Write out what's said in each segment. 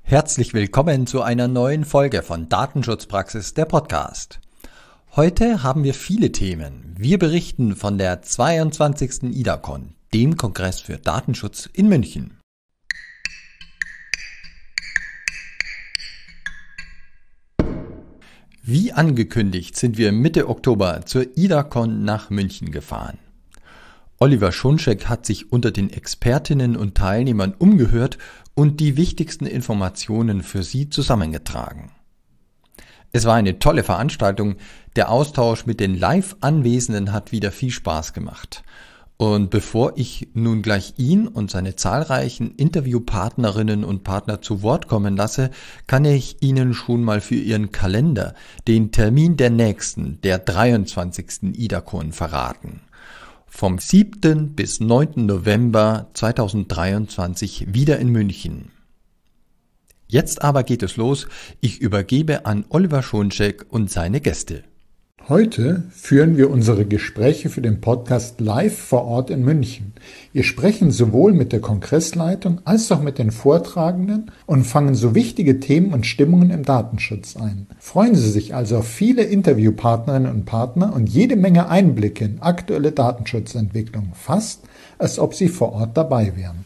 Herzlich willkommen zu einer neuen Folge von Datenschutzpraxis, der Podcast. Heute haben wir viele Themen. Wir berichten von der 22. IDACON, dem Kongress für Datenschutz in München. Wie angekündigt sind wir Mitte Oktober zur IDACON nach München gefahren. Oliver Schoncheck hat sich unter den Expertinnen und Teilnehmern umgehört und die wichtigsten Informationen für Sie zusammengetragen. Es war eine tolle Veranstaltung, der Austausch mit den Live-Anwesenden hat wieder viel Spaß gemacht. Und bevor ich nun gleich ihn und seine zahlreichen Interviewpartnerinnen und Partner zu Wort kommen lasse, kann ich Ihnen schon mal für Ihren Kalender den Termin der nächsten, der 23. IDACON verraten. Vom 7. bis 9. November 2023 wieder in München. Jetzt aber geht es los. Ich übergebe an Oliver Schoncheck und seine Gäste. Heute führen wir unsere Gespräche für den Podcast live vor Ort in München. Wir sprechen sowohl mit der Kongressleitung als auch mit den Vortragenden und fangen so wichtige Themen und Stimmungen im Datenschutz ein. Freuen Sie sich also auf viele Interviewpartnerinnen und Partner und jede Menge Einblicke in aktuelle Datenschutzentwicklung, fast als ob Sie vor Ort dabei wären.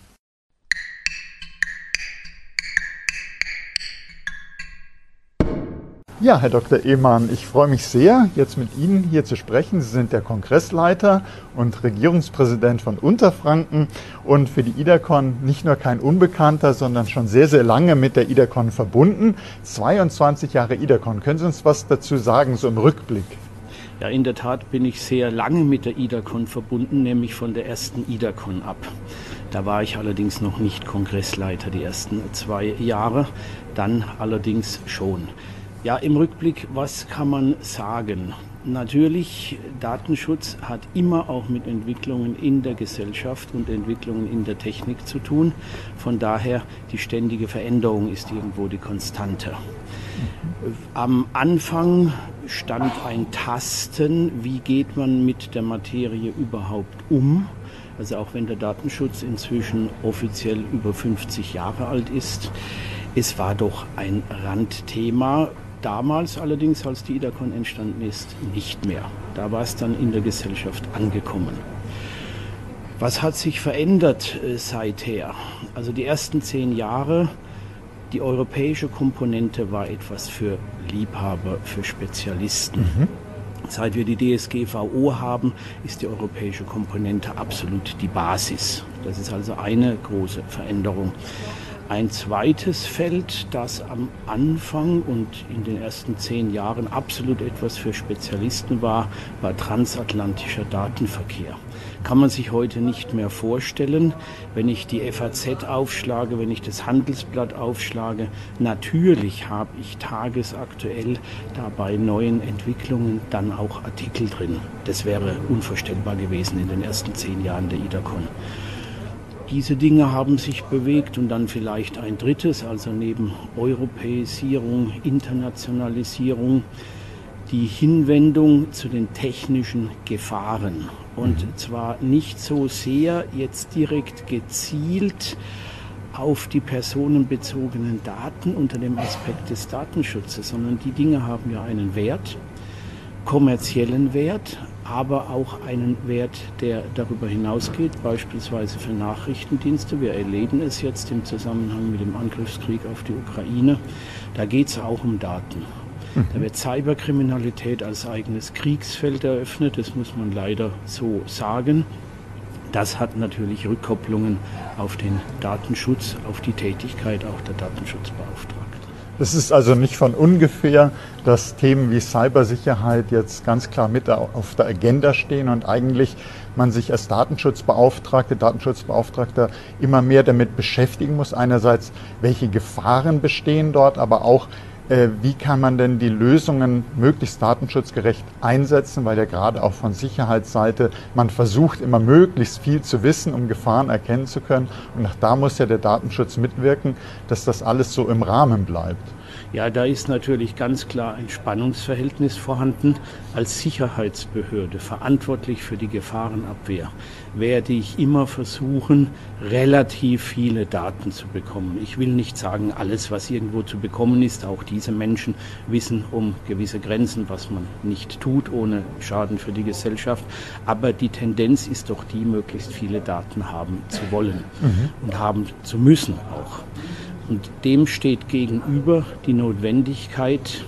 Ja, Herr Dr. Ehmann, ich freue mich sehr, jetzt mit Ihnen hier zu sprechen. Sie sind der Kongressleiter und Regierungspräsident von Unterfranken und für die IDACON nicht nur kein Unbekannter, sondern schon sehr, sehr lange mit der IDACON verbunden. 22 Jahre IDACON. Können Sie uns was dazu sagen, so im Rückblick? Ja, in der Tat bin ich sehr lange mit der IDACON verbunden, nämlich von der ersten IDACON ab. Da war ich allerdings noch nicht Kongressleiter die ersten 2 Jahre, dann allerdings schon. Ja, im Rückblick, was kann man sagen? Natürlich, Datenschutz hat immer auch mit Entwicklungen in der Gesellschaft und Entwicklungen in der Technik zu tun. Von daher, die ständige Veränderung ist irgendwo die Konstante. Am Anfang stand ein Tasten, wie geht man mit der Materie überhaupt um? Also auch wenn der Datenschutz inzwischen offiziell über 50 Jahre alt ist. Es war doch ein Randthema. Damals allerdings, als die IDACON entstanden ist, nicht mehr. Da war es dann in der Gesellschaft angekommen. Was hat sich verändert seither? Also die ersten 10 Jahre, die europäische Komponente war etwas für Liebhaber, für Spezialisten. Seit wir die DSGVO haben, ist die europäische Komponente absolut die Basis. Das ist also eine große Veränderung. Ein zweites Feld, das am Anfang und in den ersten 10 Jahren absolut etwas für Spezialisten war, war transatlantischer Datenverkehr. Kann man sich heute nicht mehr vorstellen, wenn ich die FAZ aufschlage, wenn ich das Handelsblatt aufschlage. Natürlich habe ich tagesaktuell da bei neuen Entwicklungen dann auch Artikel drin. Das wäre unvorstellbar gewesen in den ersten 10 Jahren der IDACON. Diese Dinge haben sich bewegt und dann vielleicht ein drittes, also neben Europäisierung, Internationalisierung, die Hinwendung zu den technischen Gefahren. Und zwar nicht so sehr jetzt direkt gezielt auf die personenbezogenen Daten unter dem Aspekt des Datenschutzes, sondern die Dinge haben ja einen Wert, kommerziellen Wert, aber auch einen Wert, der darüber hinausgeht, beispielsweise für Nachrichtendienste. Wir erleben es jetzt im Zusammenhang mit dem Angriffskrieg auf die Ukraine. Da geht es auch um Daten. Da wird Cyberkriminalität als eigenes Kriegsfeld eröffnet, das muss man leider so sagen. Das hat natürlich Rückkopplungen auf den Datenschutz, auf die Tätigkeit auch der Datenschutzbeauftragten. Es ist also nicht von ungefähr, dass Themen wie Cybersicherheit jetzt ganz klar mit auf der Agenda stehen und eigentlich man sich als Datenschutzbeauftragter immer mehr damit beschäftigen muss. Einerseits, welche Gefahren bestehen dort, aber auch, wie kann man denn die Lösungen möglichst datenschutzgerecht einsetzen, weil ja gerade auch von Sicherheitsseite man versucht, immer möglichst viel zu wissen, um Gefahren erkennen zu können. Und auch da muss ja der Datenschutz mitwirken, dass das alles so im Rahmen bleibt. Ja, da ist natürlich ganz klar ein Spannungsverhältnis vorhanden. Als Sicherheitsbehörde verantwortlich für die Gefahrenabwehr werde ich immer versuchen, relativ viele Daten zu bekommen. Ich will nicht sagen, alles, was irgendwo zu bekommen ist. Auch diese Menschen wissen um gewisse Grenzen, was man nicht tut, ohne Schaden für die Gesellschaft. Aber die Tendenz ist doch die, möglichst viele Daten haben zu wollen und haben zu müssen auch. Und dem steht gegenüber die Notwendigkeit,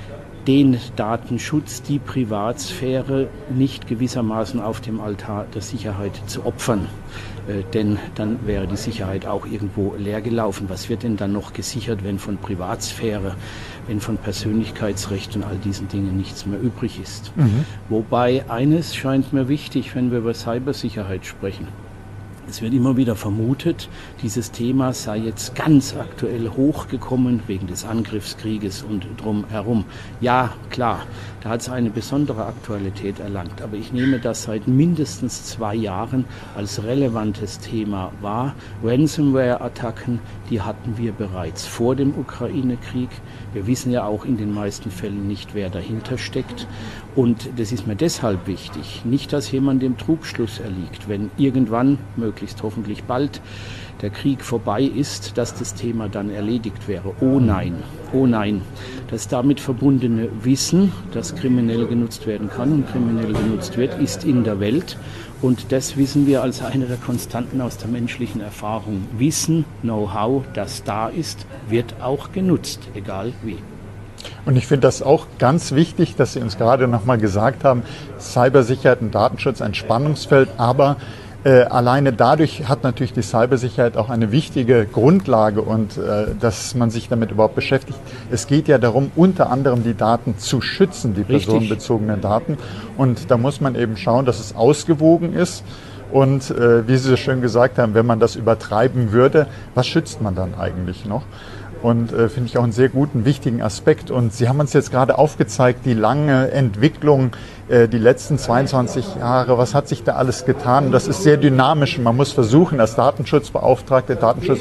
den Datenschutz, die Privatsphäre nicht gewissermaßen auf dem Altar der Sicherheit zu opfern. Denn dann wäre die Sicherheit auch irgendwo leer gelaufen. Was wird denn dann noch gesichert, wenn von Privatsphäre, wenn von Persönlichkeitsrecht und all diesen Dingen nichts mehr übrig ist? Wobei eines scheint mir wichtig, wenn wir über Cybersicherheit sprechen. Es wird immer wieder vermutet, dieses Thema sei jetzt ganz aktuell hochgekommen wegen des Angriffskrieges und drumherum. Ja, klar, da hat es eine besondere Aktualität erlangt. Aber ich nehme das seit mindestens 2 Jahren als relevantes Thema wahr. Ransomware-Attacken, die hatten wir bereits vor dem Ukraine-Krieg. Wir wissen ja auch in den meisten Fällen nicht, wer dahinter steckt. Und das ist mir deshalb wichtig, nicht, dass jemand dem Trugschluss erliegt, wenn irgendwann, möglichst hoffentlich bald, der Krieg vorbei ist, dass das Thema dann erledigt wäre. Oh nein, oh nein. Das damit verbundene Wissen, das kriminell genutzt werden kann und kriminell genutzt wird, ist in der Welt. Und das wissen wir als eine der Konstanten aus der menschlichen Erfahrung. Wissen, Know-how, das da ist, wird auch genutzt, egal wie. Und ich finde das auch ganz wichtig, dass Sie uns gerade nochmal gesagt haben, Cybersicherheit und Datenschutz ein Spannungsfeld, aber alleine dadurch hat natürlich die Cybersicherheit auch eine wichtige Grundlage und dass man sich damit überhaupt beschäftigt. Es geht ja darum, unter anderem die Daten zu schützen, die personenbezogenen Daten. Und da muss man eben schauen, dass es ausgewogen ist. Und wie Sie so schön gesagt haben, wenn man das übertreiben würde, was schützt man dann eigentlich noch? Und finde ich auch einen sehr guten, wichtigen Aspekt. Und Sie haben uns jetzt gerade aufgezeigt, die lange Entwicklung, die letzten 22 Jahre, was hat sich da alles getan? Das ist sehr dynamisch und man muss versuchen, als Datenschutzbeauftragte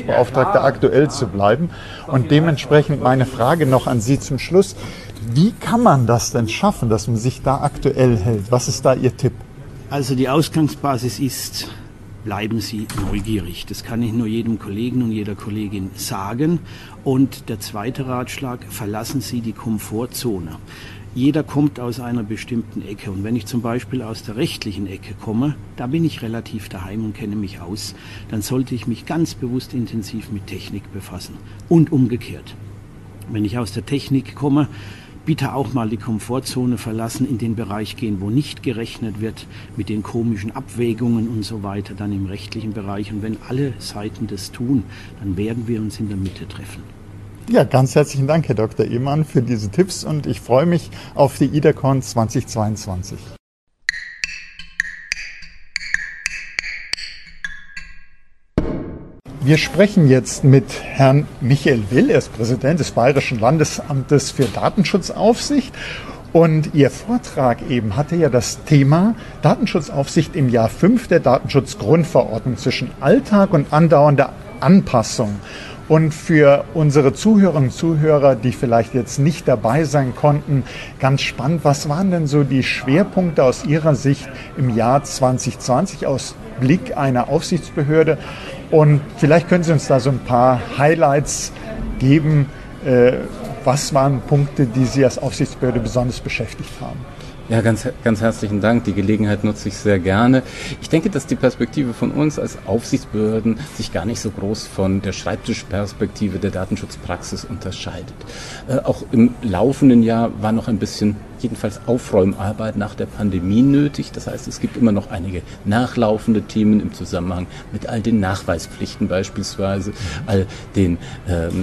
aktuell zu bleiben. Und dementsprechend meine Frage noch an Sie zum Schluss. Wie kann man das denn schaffen, dass man sich da aktuell hält? Was ist da Ihr Tipp? Also die Ausgangsbasis ist: Bleiben Sie neugierig. Das kann ich nur jedem Kollegen und jeder Kollegin sagen. Und der zweite Ratschlag: Verlassen Sie die Komfortzone. Jeder kommt aus einer bestimmten Ecke. Und wenn ich zum Beispiel aus der rechtlichen Ecke komme, da bin ich relativ daheim und kenne mich aus, dann sollte ich mich ganz bewusst intensiv mit Technik befassen. Und umgekehrt. Wenn ich aus der Technik komme, bitte auch mal die Komfortzone verlassen, in den Bereich gehen, wo nicht gerechnet wird, mit den komischen Abwägungen und so weiter, dann im rechtlichen Bereich. Und wenn alle Seiten das tun, dann werden wir uns in der Mitte treffen. Ja, ganz herzlichen Dank, Herr Dr. Ehmann, für diese Tipps und ich freue mich auf die IDACON 2022. Wir sprechen jetzt mit Herrn Michael Will, er ist Präsident des Bayerischen Landesamtes für Datenschutzaufsicht. Und Ihr Vortrag eben hatte ja das Thema Datenschutzaufsicht im Jahr 5 der Datenschutzgrundverordnung zwischen Alltag und andauernder Anpassung. Und für unsere Zuhörerinnen und Zuhörer, die vielleicht jetzt nicht dabei sein konnten, ganz spannend, was waren denn so die Schwerpunkte aus Ihrer Sicht im Jahr 2020 aus Blick einer Aufsichtsbehörde? Und vielleicht können Sie uns da so ein paar Highlights geben. Was waren Punkte, die Sie als Aufsichtsbehörde besonders beschäftigt haben? Ja, ganz herzlichen Dank. Die Gelegenheit nutze ich sehr gerne. Ich denke, dass die Perspektive von uns als Aufsichtsbehörden sich gar nicht so groß von der Schreibtischperspektive der Datenschutzpraxis unterscheidet. Auch im laufenden Jahr war noch ein bisschen, jedenfalls Aufräumarbeit nach der Pandemie nötig. Das heißt, es gibt immer noch einige nachlaufende Themen im Zusammenhang mit all den Nachweispflichten beispielsweise, all den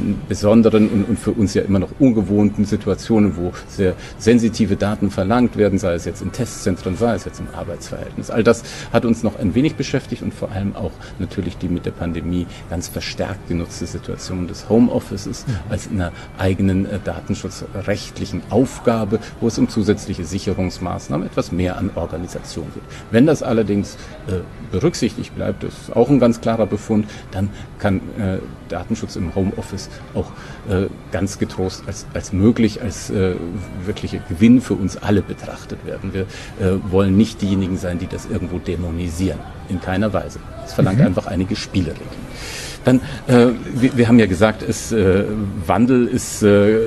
besonderen und für uns ja immer noch ungewohnten Situationen, wo sehr sensitive Daten verlangt werden, sei es jetzt in Testzentren, sei es jetzt im Arbeitsverhältnis. All das hat uns noch ein wenig beschäftigt und vor allem auch natürlich die mit der Pandemie ganz verstärkt genutzte Situation des Homeoffices als einer eigenen datenschutzrechtlichen Aufgabe, wo es um zusätzliche Sicherungsmaßnahmen etwas mehr an Organisation geht. Wenn das allerdings berücksichtigt bleibt, das ist auch ein ganz klarer Befund, dann kann Datenschutz im Homeoffice auch ganz getrost als möglich, als wirklicher Gewinn für uns alle betrachtet werden. Wir wollen nicht diejenigen sein, die das irgendwo dämonisieren. In keiner Weise. Es verlangt einfach einige Spielregeln. Dann, wir haben ja gesagt, Wandel ist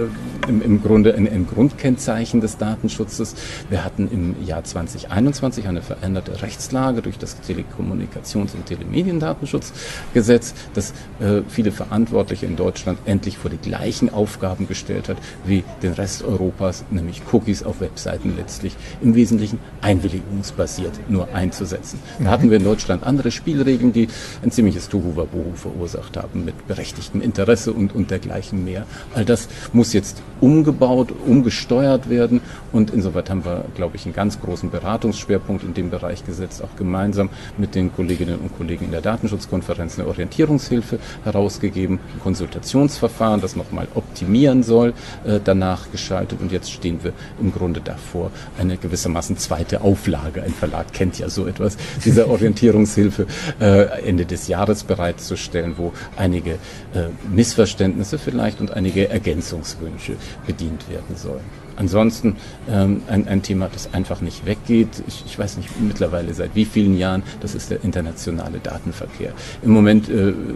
im Grunde ein Grundkennzeichen des Datenschutzes. Wir hatten im Jahr 2021 eine veränderte Rechtslage durch das Telekommunikations- und Telemediendatenschutzgesetz, das viele Verantwortliche in Deutschland endlich vor die gleichen Aufgaben gestellt hat wie den Rest Europas, nämlich Cookies auf Webseiten letztlich im Wesentlichen einwilligungsbasiert nur einzusetzen. Da hatten wir in Deutschland andere Spielregeln, die ein ziemliches Tohuwabohu verursacht haben mit berechtigtem Interesse und dergleichen mehr. All das muss jetzt umgebaut, umgesteuert werden und insoweit haben wir, glaube ich, einen ganz großen Beratungsschwerpunkt in dem Bereich gesetzt, auch gemeinsam mit den Kolleginnen und Kollegen in der Datenschutzkonferenz eine Orientierungshilfe herausgegeben, ein Konsultationsverfahren, das nochmal optimieren soll, danach geschaltet und jetzt stehen wir im Grunde davor, eine gewissermaßen zweite Auflage, ein Verlag kennt ja so etwas, dieser Orientierungshilfe Ende des Jahres bereitzustellen, wo einige Missverständnisse vielleicht und einige Ergänzungswünsche bedient werden sollen. Ansonsten ein Thema, das einfach nicht weggeht. Ich weiß nicht mittlerweile seit wie vielen Jahren, das ist der internationale Datenverkehr. Im Moment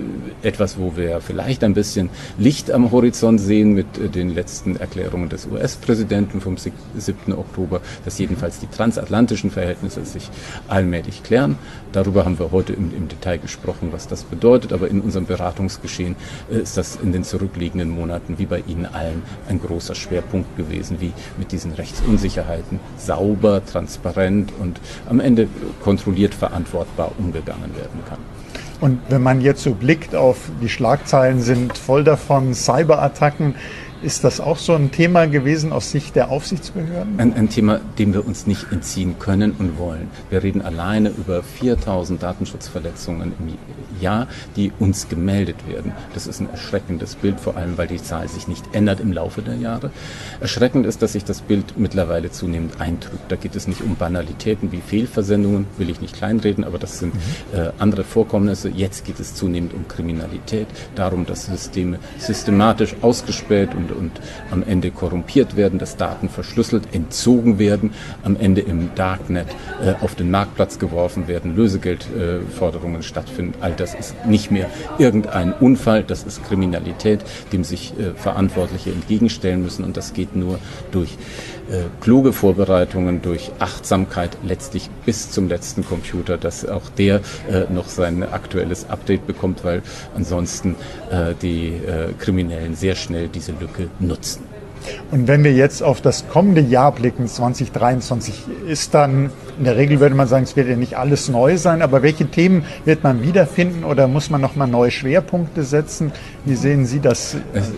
etwas, wo wir vielleicht ein bisschen Licht am Horizont sehen mit den letzten Erklärungen des US-Präsidenten vom 7. Oktober, dass jedenfalls die transatlantischen Verhältnisse sich allmählich klären. Darüber haben wir heute im Detail gesprochen, was das bedeutet, aber in unserem Beratungsgeschehen ist das in den zurückliegenden Monaten wie bei Ihnen allen ein großer Schwerpunkt gewesen, wie mit diesen Rechtsunsicherheiten sauber, transparent und am Ende kontrolliert verantwortbar umgegangen werden kann. Und wenn man jetzt so blickt auf die Schlagzeilen, sind voll davon Cyberattacken. Ist das auch so ein Thema gewesen aus Sicht der Aufsichtsbehörden? Ein Thema, dem wir uns nicht entziehen können und wollen. Wir reden alleine über 4.000 Datenschutzverletzungen im Jahr, die uns gemeldet werden. Das ist ein erschreckendes Bild, vor allem weil die Zahl sich nicht ändert im Laufe der Jahre. Erschreckend ist, dass sich das Bild mittlerweile zunehmend eintrübt. Da geht es nicht um Banalitäten wie Fehlversendungen, will ich nicht kleinreden, aber das sind andere Vorkommnisse. Jetzt geht es zunehmend um Kriminalität, darum, dass Systeme systematisch ausgespäht und am Ende korrumpiert werden, dass Daten verschlüsselt, entzogen werden, am Ende im Darknet auf den Marktplatz geworfen werden, Lösegeldforderungen stattfinden. All das ist nicht mehr irgendein Unfall, das ist Kriminalität, dem sich Verantwortliche entgegenstellen müssen und das geht nur durch kluge Vorbereitungen, durch Achtsamkeit letztlich bis zum letzten Computer, dass auch der noch sein aktuelles Update bekommt, weil ansonsten die Kriminellen sehr schnell diese Lücke nutzen. Und wenn wir jetzt auf das kommende Jahr blicken, 2023, ist dann, in der Regel würde man sagen, es wird ja nicht alles neu sein, aber welche Themen wird man wiederfinden oder muss man nochmal neue Schwerpunkte setzen? Wie sehen Sie das?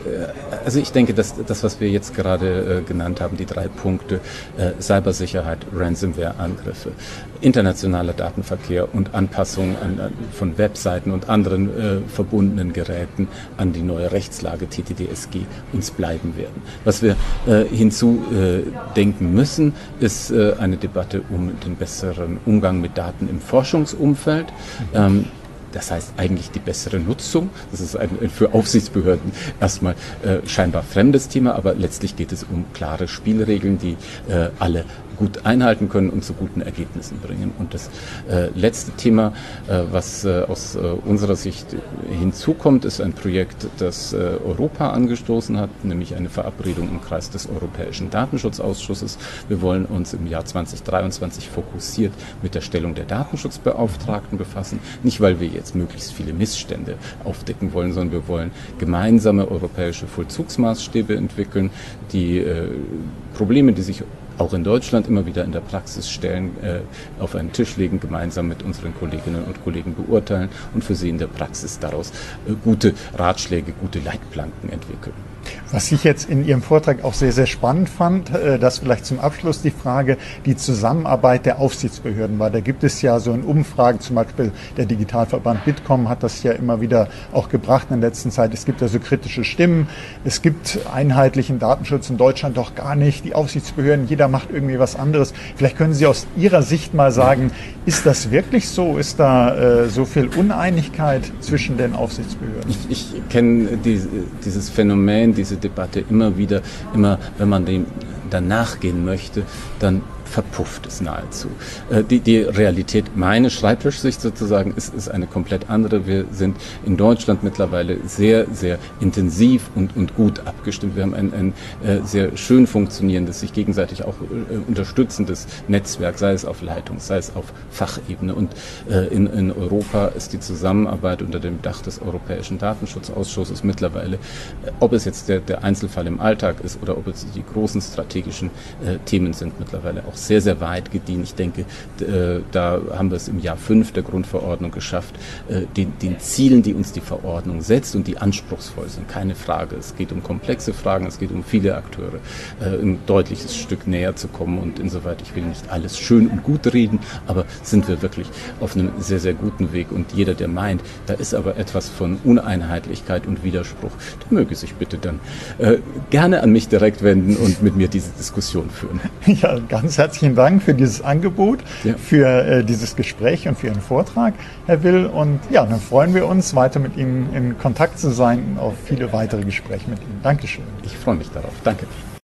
Also ich denke, dass das, was wir jetzt gerade genannt haben, die 3 Punkte, Cybersicherheit, Ransomware-Angriffe, internationaler Datenverkehr und Anpassung von Webseiten und anderen verbundenen Geräten an die neue Rechtslage TTDSG uns bleiben werden. Was wir hinzudenken müssen, ist eine Debatte um den besseren Umgang mit Daten im Forschungsumfeld. Das heißt eigentlich die bessere Nutzung. Das ist ein für Aufsichtsbehörden erstmal scheinbar fremdes Thema, aber letztlich geht es um klare Spielregeln, die alle gut einhalten können und zu guten Ergebnissen bringen. Und das letzte Thema, was aus unserer Sicht hinzukommt, ist ein Projekt, das Europa angestoßen hat, nämlich eine Verabredung im Kreis des Europäischen Datenschutzausschusses. Wir wollen uns im Jahr 2023 fokussiert mit der Stellung der Datenschutzbeauftragten befassen. Nicht, weil wir jetzt möglichst viele Missstände aufdecken wollen, sondern wir wollen gemeinsame europäische Vollzugsmaßstäbe entwickeln, die Probleme, die sich auch in Deutschland immer wieder in der Praxis stellen, auf einen Tisch legen, gemeinsam mit unseren Kolleginnen und Kollegen beurteilen und für sie in der Praxis daraus gute Ratschläge, gute Leitplanken entwickeln. Was ich jetzt in Ihrem Vortrag auch sehr, sehr spannend fand, das vielleicht zum Abschluss die Frage, die Zusammenarbeit der Aufsichtsbehörden, weil da gibt es ja so in Umfragen, zum Beispiel der Digitalverband Bitkom hat das ja immer wieder auch gebracht in der letzten Zeit. Es gibt ja so kritische Stimmen, es gibt einheitlichen Datenschutz in Deutschland doch gar nicht, die Aufsichtsbehörden, jeder macht irgendwie was anderes. Vielleicht können Sie aus Ihrer Sicht mal sagen, ist das wirklich so? Ist da so viel Uneinigkeit zwischen den Aufsichtsbehörden? Ich kenne dieses Phänomen, diese Debatte immer wieder, wenn man dem danach gehen möchte, dann verpufft es nahezu. Die Realität, meine Schreibtischsicht sozusagen, ist eine komplett andere. Wir sind in Deutschland mittlerweile sehr, sehr intensiv und gut abgestimmt. Wir haben ein sehr schön funktionierendes, sich gegenseitig auch unterstützendes Netzwerk, sei es auf Leitungs-, sei es auf Fachebene. Und in Europa ist die Zusammenarbeit unter dem Dach des Europäischen Datenschutzausschusses mittlerweile, ob es jetzt der Einzelfall im Alltag ist oder ob es die großen strategischen Themen sind, mittlerweile auch sehr, sehr weit gediehen. Ich denke, da haben wir es im Jahr 5 der Grundverordnung geschafft, den Zielen, die uns die Verordnung setzt und die anspruchsvoll sind, keine Frage. Es geht um komplexe Fragen, es geht um viele Akteure, ein deutliches Stück näher zu kommen und insoweit, ich will nicht alles schön und gut reden, aber sind wir wirklich auf einem sehr, sehr guten Weg und jeder, der meint, da ist aber etwas von Uneinheitlichkeit und Widerspruch, der möge sich bitte dann gerne an mich direkt wenden und mit mir diese Diskussion führen. Ja, ganz herzlichen Dank für dieses Angebot, für dieses Gespräch und für Ihren Vortrag, Herr Will. Und ja, dann freuen wir uns, weiter mit Ihnen in Kontakt zu sein und auf viele weitere Gespräche mit Ihnen. Dankeschön. Ich freue mich darauf. Danke.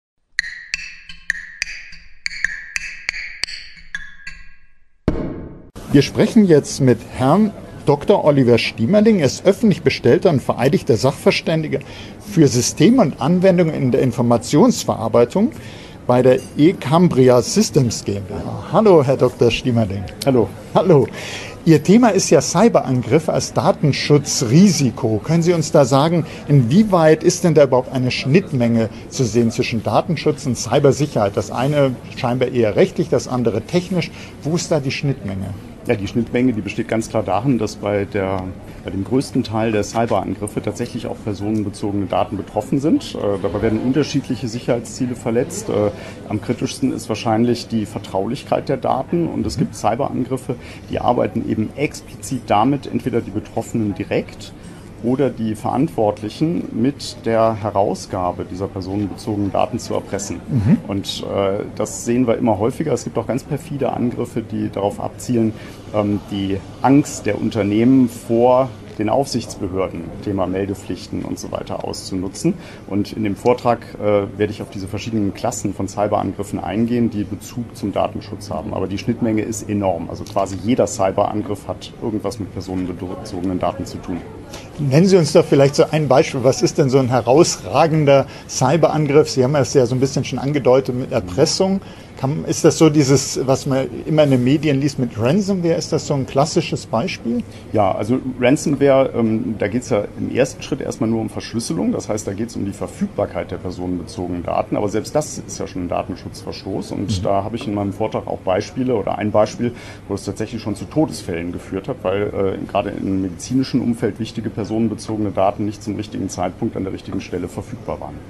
Wir sprechen jetzt mit Herrn Dr. Oliver Stiemerling. Er ist öffentlich bestellter und vereidigter Sachverständiger für Systeme und Anwendungen in der Informationsverarbeitung bei der eCambria Systems GmbH. Hallo, Herr Dr. Stiemerling. Hallo. Hallo. Ihr Thema ist ja Cyberangriffe als Datenschutzrisiko. Können Sie uns da sagen, inwieweit ist denn da überhaupt eine Schnittmenge zu sehen zwischen Datenschutz und Cybersicherheit? Das eine scheinbar eher rechtlich, das andere technisch. Wo ist da die Schnittmenge? Ja, die Schnittmenge, die besteht ganz klar darin, dass bei dem größten Teil der Cyberangriffe tatsächlich auch personenbezogene Daten betroffen sind. Dabei werden unterschiedliche Sicherheitsziele verletzt. Am kritischsten ist wahrscheinlich die Vertraulichkeit der Daten und es gibt Cyberangriffe, die arbeiten eben explizit damit, entweder die Betroffenen direkt oder die Verantwortlichen mit der Herausgabe dieser personenbezogenen Daten zu erpressen. Und das sehen wir immer häufiger. Es gibt auch ganz perfide Angriffe, die darauf abzielen, die Angst der Unternehmen vor den Aufsichtsbehörden, Thema Meldepflichten und so weiter auszunutzen. Und in dem Vortrag werde ich auf diese verschiedenen Klassen von Cyberangriffen eingehen, die Bezug zum Datenschutz haben. Aber die Schnittmenge ist enorm. Also quasi jeder Cyberangriff hat irgendwas mit personenbezogenen Daten zu tun. Nennen Sie uns doch vielleicht so ein Beispiel. Was ist denn so ein herausragender Cyberangriff? Sie haben es ja so ein bisschen schon angedeutet mit Erpressung. Ist das so dieses, was man immer in den Medien liest mit Ransomware? Ist das so ein klassisches Beispiel? Ja, also Ransomware, da geht es ja im ersten Schritt erstmal nur um Verschlüsselung. Das heißt, da geht es um die Verfügbarkeit der personenbezogenen Daten. Aber selbst das ist ja schon ein Datenschutzverstoß. Und da habe ich in meinem Vortrag auch Beispiele oder ein Beispiel, wo es tatsächlich schon zu Todesfällen geführt hat, weil gerade im medizinischen Umfeld wichtige personenbezogene Daten nicht zum richtigen Zeitpunkt an der richtigen Stelle verfügbar waren.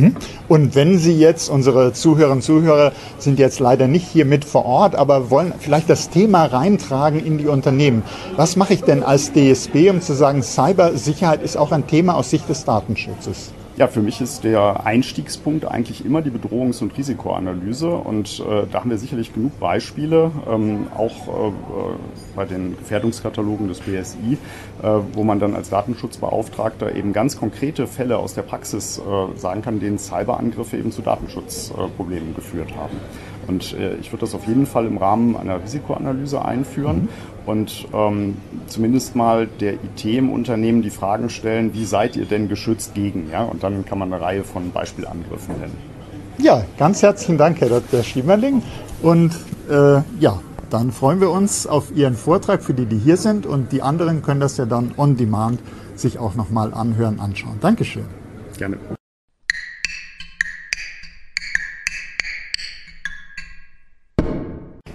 Und wenn Sie jetzt, unsere Zuhörerinnen und Zuhörer sind jetzt leider nicht hier mit vor Ort, aber wollen vielleicht das Thema reintragen in die Unternehmen. Was mache ich denn als DSB, um zu sagen, Cybersicherheit ist auch ein Thema aus Sicht des Datenschutzes? Ja, für mich ist der Einstiegspunkt eigentlich immer die Bedrohungs- und Risikoanalyse und da haben wir sicherlich genug Beispiele, auch bei den Gefährdungskatalogen des BSI, wo man dann als Datenschutzbeauftragter eben ganz konkrete Fälle aus der Praxis sagen kann, denen Cyberangriffe eben zu Datenschutzproblemen geführt haben. Und ich würde das auf jeden Fall im Rahmen einer Risikoanalyse einführen und zumindest mal der IT im Unternehmen die Fragen stellen, wie seid ihr denn geschützt gegen? Ja? Und dann kann man eine Reihe von Beispielangriffen nennen. Ja, ganz herzlichen Dank, Herr Dr. Stiemerling. Und dann freuen wir uns auf Ihren Vortrag für die hier sind. Und die anderen können das ja dann on demand sich auch nochmal anhören, anschauen. Dankeschön. Gerne.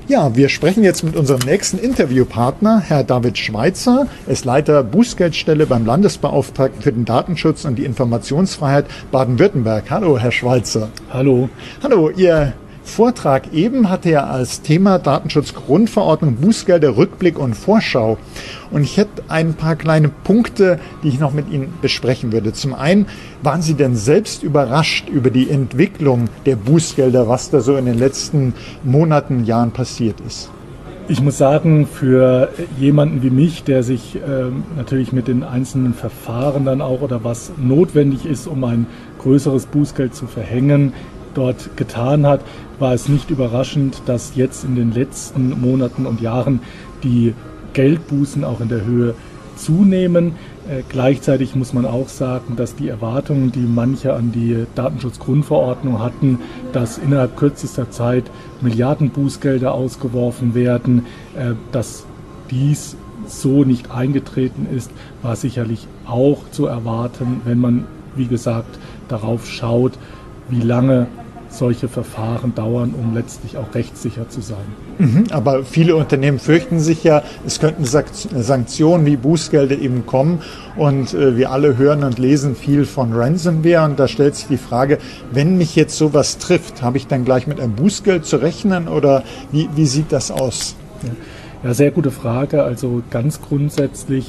Ja, wir sprechen jetzt mit unserem nächsten Interviewpartner, Herr David Schweitzer. Er ist Leiter Bußgeldstelle beim Landesbeauftragten für den Datenschutz und die Informationsfreiheit Baden-Württemberg. Hallo, Herr Schweitzer. Hallo. Hallo, Ihr Vortrag eben hatte ja als Thema Datenschutzgrundverordnung, Bußgelder, Rückblick und Vorschau. Und ich hätte ein paar kleine Punkte, die ich noch mit Ihnen besprechen würde. Zum einen, waren Sie denn selbst überrascht über die Entwicklung der Bußgelder, was da so in den letzten Monaten, Jahren passiert ist? Ich muss sagen, für jemanden wie mich, der sich natürlich mit den einzelnen Verfahren dann auch oder was notwendig ist, um ein größeres Bußgeld zu verhängen, dort getan hat, war es nicht überraschend, dass jetzt in den letzten Monaten und Jahren die Geldbußen auch in der Höhe zunehmen. Gleichzeitig muss man auch sagen, dass die Erwartungen, die manche an die Datenschutzgrundverordnung hatten, dass innerhalb kürzester Zeit Milliarden Bußgelder ausgeworfen werden, dass dies so nicht eingetreten ist, war sicherlich auch zu erwarten, wenn man, wie gesagt, darauf schaut, wie lange solche Verfahren dauern, um letztlich auch rechtssicher zu sein. Aber viele Unternehmen fürchten sich ja, es könnten Sanktionen wie Bußgelder eben kommen und wir alle hören und lesen viel von Ransomware und da stellt sich die Frage, wenn mich jetzt sowas trifft, habe ich dann gleich mit einem Bußgeld zu rechnen oder wie sieht das aus? Ja, sehr gute Frage. Also ganz grundsätzlich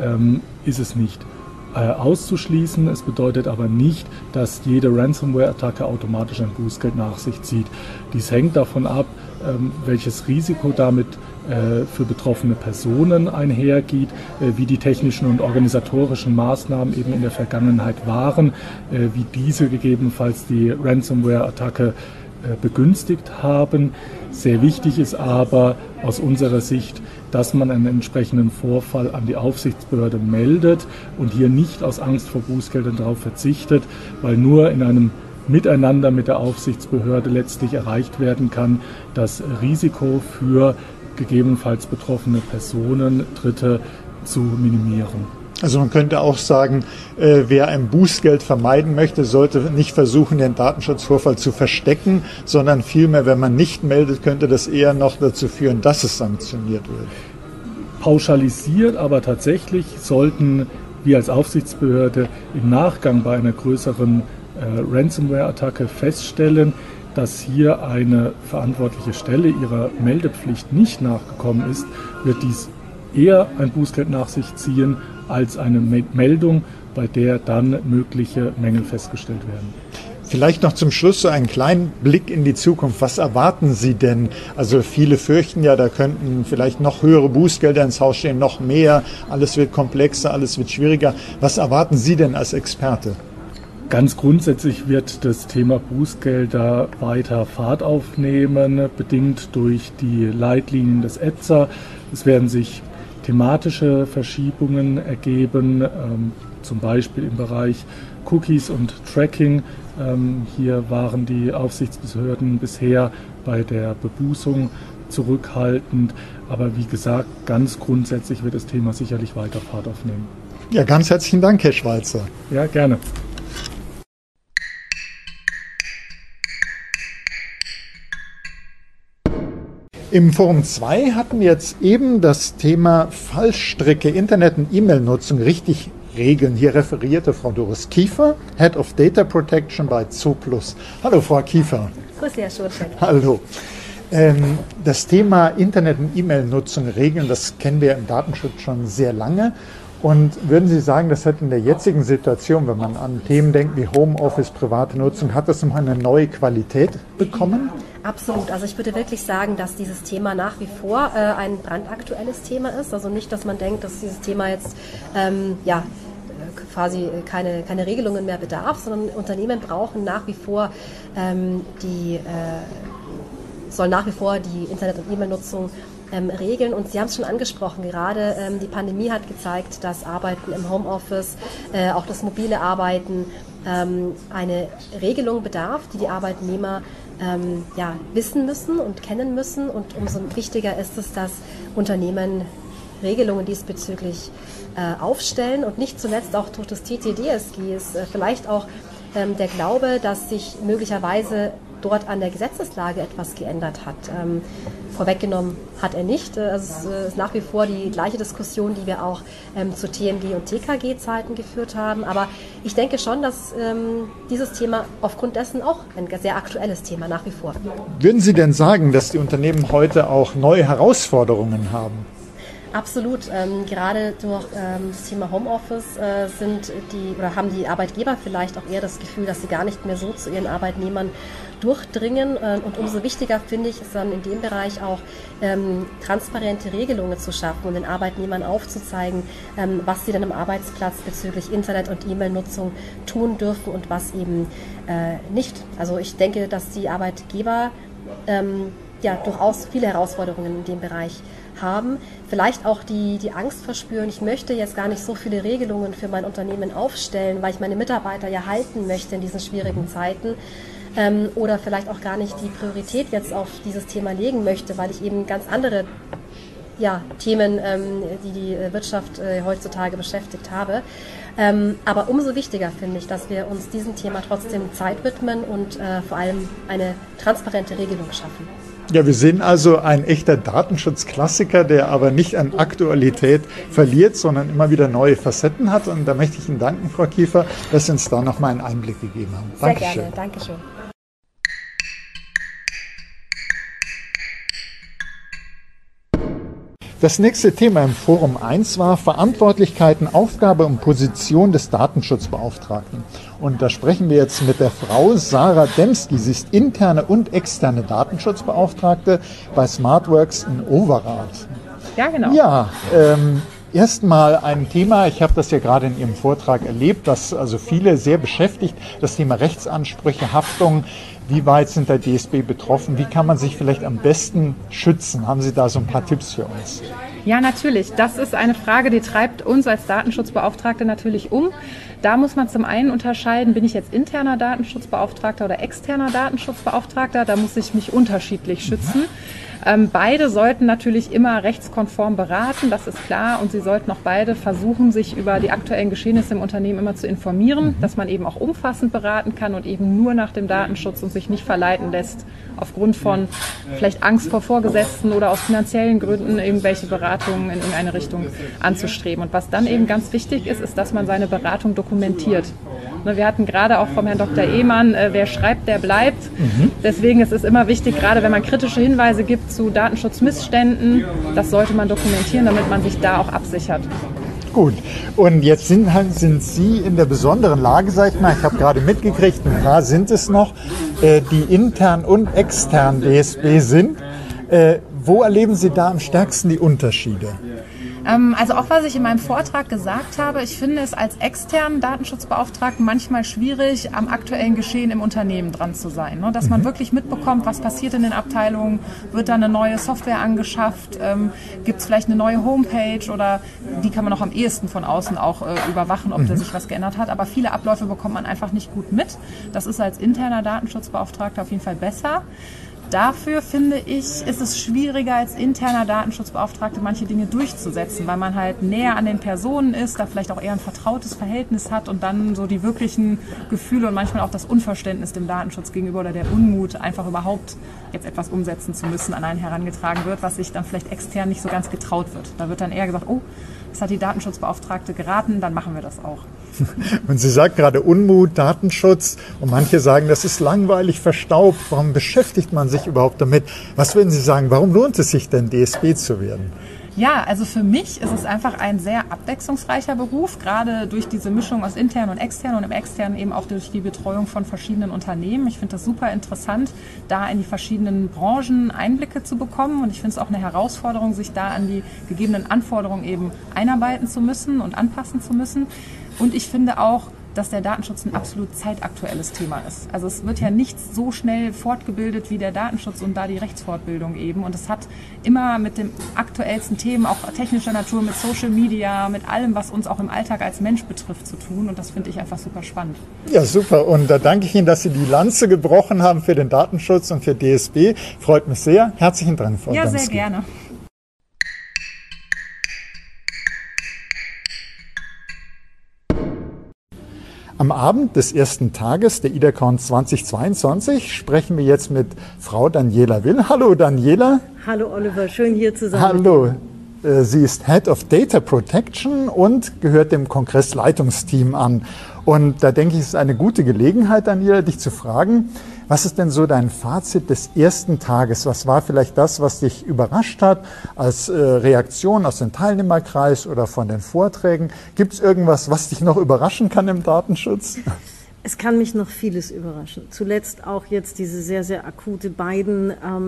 ist es nicht auszuschließen. Es bedeutet aber nicht, dass jede Ransomware-Attacke automatisch ein Bußgeld nach sich zieht. Dies hängt davon ab, welches Risiko damit für betroffene Personen einhergeht, wie die technischen und organisatorischen Maßnahmen eben in der Vergangenheit waren, wie diese gegebenenfalls die Ransomware-Attacke begünstigt haben. Sehr wichtig ist aber aus unserer Sicht, dass man einen entsprechenden Vorfall an die Aufsichtsbehörde meldet und hier nicht aus Angst vor Bußgeldern darauf verzichtet, weil nur in einem Miteinander mit der Aufsichtsbehörde letztlich erreicht werden kann, das Risiko für gegebenenfalls betroffene Personen, Dritte zu minimieren. Also man könnte auch sagen, wer ein Bußgeld vermeiden möchte, sollte nicht versuchen, den Datenschutzvorfall zu verstecken, sondern vielmehr, wenn man nicht meldet, könnte das eher noch dazu führen, dass es sanktioniert wird. Pauschalisiert, aber tatsächlich sollten wir als Aufsichtsbehörde im Nachgang bei einer größeren Ransomware-Attacke feststellen, dass hier eine verantwortliche Stelle ihrer Meldepflicht nicht nachgekommen ist, wird dies eher ein Bußgeld nach sich ziehen als eine Meldung, bei der dann mögliche Mängel festgestellt werden. Vielleicht noch zum Schluss so einen kleinen Blick in die Zukunft. Was erwarten Sie denn? Also viele fürchten ja, da könnten vielleicht noch höhere Bußgelder ins Haus stehen, noch mehr. Alles wird komplexer, alles wird schwieriger. Was erwarten Sie denn als Experte? Ganz grundsätzlich wird das Thema Bußgelder weiter Fahrt aufnehmen, bedingt durch die Leitlinien des ETSA. Es werden sich thematische Verschiebungen ergeben, zum Beispiel im Bereich Cookies und Tracking. Hier waren die Aufsichtsbehörden bisher bei der Bebußung zurückhaltend. Aber wie gesagt, ganz grundsätzlich wird das Thema sicherlich weiter Fahrt aufnehmen. Ja, ganz herzlichen Dank, Herr Schweitzer. Ja, gerne. Im Forum 2 hatten wir jetzt eben das Thema Fallstricke, Internet- und E-Mail-Nutzung richtig regeln. Hier referierte Frau Doris Kiefer, Head of Data Protection bei Zooplus. Hallo, Frau Kiefer. Grüß Sie, Herr Schurczek. Hallo. Das Thema Internet- und E-Mail-Nutzung regeln, das kennen wir im Datenschutz schon sehr lange. Und würden Sie sagen, das hat in der jetzigen Situation, wenn man an Themen denkt wie Homeoffice, private Nutzung, hat das noch eine neue Qualität bekommen? Absolut. Also ich würde wirklich sagen, dass dieses Thema nach wie vor ein brandaktuelles Thema ist. Also nicht, dass man denkt, dass dieses Thema jetzt quasi keine Regelungen mehr bedarf, sondern Unternehmen brauchen nach wie vor sollen nach wie vor die Internet- und E-Mail-Nutzung regeln. Und Sie haben es schon angesprochen, gerade die Pandemie hat gezeigt, dass Arbeiten im Homeoffice, auch das mobile Arbeiten, eine Regelung bedarf, die Arbeitnehmer wissen müssen und kennen müssen. Und umso wichtiger ist es, dass Unternehmen Regelungen diesbezüglich aufstellen und nicht zuletzt auch durch das TTDSG ist vielleicht auch der Glaube, dass sich möglicherweise dort an der Gesetzeslage etwas geändert hat. Vorweggenommen hat er nicht. Es ist nach wie vor die gleiche Diskussion, die wir auch zu TMG und TKG-Zeiten geführt haben. Aber ich denke schon, dass dieses Thema aufgrund dessen auch ein sehr aktuelles Thema nach wie vor. Würden Sie denn sagen, dass die Unternehmen heute auch neue Herausforderungen haben? Absolut. Gerade durch das Thema Homeoffice haben die Arbeitgeber vielleicht auch eher das Gefühl, dass sie gar nicht mehr so zu ihren Arbeitnehmern durchdringen. Und umso wichtiger finde ich es dann in dem Bereich auch, transparente Regelungen zu schaffen und den Arbeitnehmern aufzuzeigen, was sie dann am Arbeitsplatz bezüglich Internet- und E-Mail-Nutzung tun dürfen und was eben nicht. Also ich denke, dass die Arbeitgeber durchaus viele Herausforderungen in dem Bereich haben, vielleicht auch die Angst verspüren, ich möchte jetzt gar nicht so viele Regelungen für mein Unternehmen aufstellen, weil ich meine Mitarbeiter ja halten möchte in diesen schwierigen Zeiten, oder vielleicht auch gar nicht die Priorität jetzt auf dieses Thema legen möchte, weil ich eben ganz andere Themen, die Wirtschaft heutzutage beschäftigt habe. Aber umso wichtiger finde ich, dass wir uns diesem Thema trotzdem Zeit widmen und vor allem eine transparente Regelung schaffen. Ja, wir sehen also ein echter Datenschutzklassiker, der aber nicht an Aktualität verliert, sondern immer wieder neue Facetten hat. Und da möchte ich Ihnen danken, Frau Kiefer, dass Sie uns da nochmal einen Einblick gegeben haben. Dankeschön. Sehr gerne, Dankeschön. Das nächste Thema im Forum 1 war Verantwortlichkeiten, Aufgabe und Position des Datenschutzbeauftragten. Und da sprechen wir jetzt mit der Frau Sarah Demski. Sie ist interne und externe Datenschutzbeauftragte bei SmartWorks in Overath. Ja, genau. Ja, erstmal ein Thema, ich habe das ja gerade in Ihrem Vortrag erlebt, das also viele sehr beschäftigt, das Thema Rechtsansprüche, Haftung. Wie weit sind der DSB betroffen? Wie kann man sich vielleicht am besten schützen? Haben Sie da so ein paar Tipps für uns? Ja, natürlich. Das ist eine Frage, die treibt uns als Datenschutzbeauftragte natürlich um. Da muss man zum einen unterscheiden, bin ich jetzt interner Datenschutzbeauftragter oder externer Datenschutzbeauftragter? Da muss ich mich unterschiedlich schützen. Beide sollten natürlich immer rechtskonform beraten, das ist klar. Und sie sollten auch beide versuchen, sich über die aktuellen Geschehnisse im Unternehmen immer zu informieren, dass man eben auch umfassend beraten kann und eben nur nach dem Datenschutz und sich nicht verleiten lässt, aufgrund von vielleicht Angst vor Vorgesetzten oder aus finanziellen Gründen irgendwelche Beratungen in irgendeine Richtung anzustreben. Und was dann eben ganz wichtig ist, ist, dass man seine Beratung dokumentiert. Wir hatten gerade auch vom Herrn Dr. Ehmann, wer schreibt, der bleibt. Deswegen ist es immer wichtig, gerade wenn man kritische Hinweise gibt zu Datenschutzmissständen, das sollte man dokumentieren, damit man sich da auch absichert. Gut, und jetzt sind Sie in der besonderen Lage, sag ich mal, ich habe gerade mitgekriegt, ein paar sind es noch, die intern und extern DSB sind. Wo erleben Sie da am stärksten die Unterschiede? Also auch was ich in meinem Vortrag gesagt habe, ich finde es als externen Datenschutzbeauftragten manchmal schwierig, am aktuellen Geschehen im Unternehmen dran zu sein. Ne? Dass man wirklich mitbekommt, was passiert in den Abteilungen, wird da eine neue Software angeschafft, gibt es vielleicht eine neue Homepage oder die kann man auch am ehesten von außen auch überwachen, ob da sich was geändert hat. Aber viele Abläufe bekommt man einfach nicht gut mit. Das ist als interner Datenschutzbeauftragter auf jeden Fall besser. Dafür, finde ich, ist es schwieriger als interner Datenschutzbeauftragter manche Dinge durchzusetzen, weil man halt näher an den Personen ist, da vielleicht auch eher ein vertrautes Verhältnis hat und dann so die wirklichen Gefühle und manchmal auch das Unverständnis dem Datenschutz gegenüber oder der Unmut, einfach überhaupt jetzt etwas umsetzen zu müssen, an einen herangetragen wird, was sich dann vielleicht extern nicht so ganz getraut wird. Da wird dann eher gesagt, oh, das hat die Datenschutzbeauftragte geraten, dann machen wir das auch. Und Sie sagt gerade Unmut, Datenschutz und manche sagen, das ist langweilig, verstaubt. Warum beschäftigt man sich überhaupt damit? Was würden Sie sagen, warum lohnt es sich denn, DSB zu werden? Ja, also für mich ist es einfach ein sehr abwechslungsreicher Beruf, gerade durch diese Mischung aus intern und extern und im externen eben auch durch die Betreuung von verschiedenen Unternehmen. Ich finde das super interessant, da in die verschiedenen Branchen Einblicke zu bekommen und ich finde es auch eine Herausforderung, sich da an die gegebenen Anforderungen eben einarbeiten zu müssen und anpassen zu müssen. Und ich finde auch, dass der Datenschutz ein absolut zeitaktuelles Thema ist. Also es wird ja nichts so schnell fortgebildet wie der Datenschutz und da die Rechtsfortbildung eben. Und es hat immer mit den aktuellsten Themen, auch technischer Natur, mit Social Media, mit allem, was uns auch im Alltag als Mensch betrifft, zu tun. Und das finde ich einfach super spannend. Ja, super. Und da danke ich Ihnen, dass Sie die Lanze gebrochen haben für den Datenschutz und für DSB. Freut mich sehr. Herzlichen Dank, Frau Demski. Ja, sehr gerne. Am Abend des ersten Tages der IDACON 2022 sprechen wir jetzt mit Frau Daniela Will. Hallo Daniela. Hallo Oliver, schön hier zu sein. Hallo. Sie ist Head of Data Protection und gehört dem Kongressleitungsteam an. Und da denke ich, es ist eine gute Gelegenheit, Daniela, dich zu fragen, was ist denn so dein Fazit des ersten Tages? Was war vielleicht das, was dich überrascht hat als Reaktion aus dem Teilnehmerkreis oder von den Vorträgen? Gibt es irgendwas, was dich noch überraschen kann im Datenschutz? Es kann mich noch vieles überraschen. Zuletzt auch jetzt diese sehr, sehr akute Biden,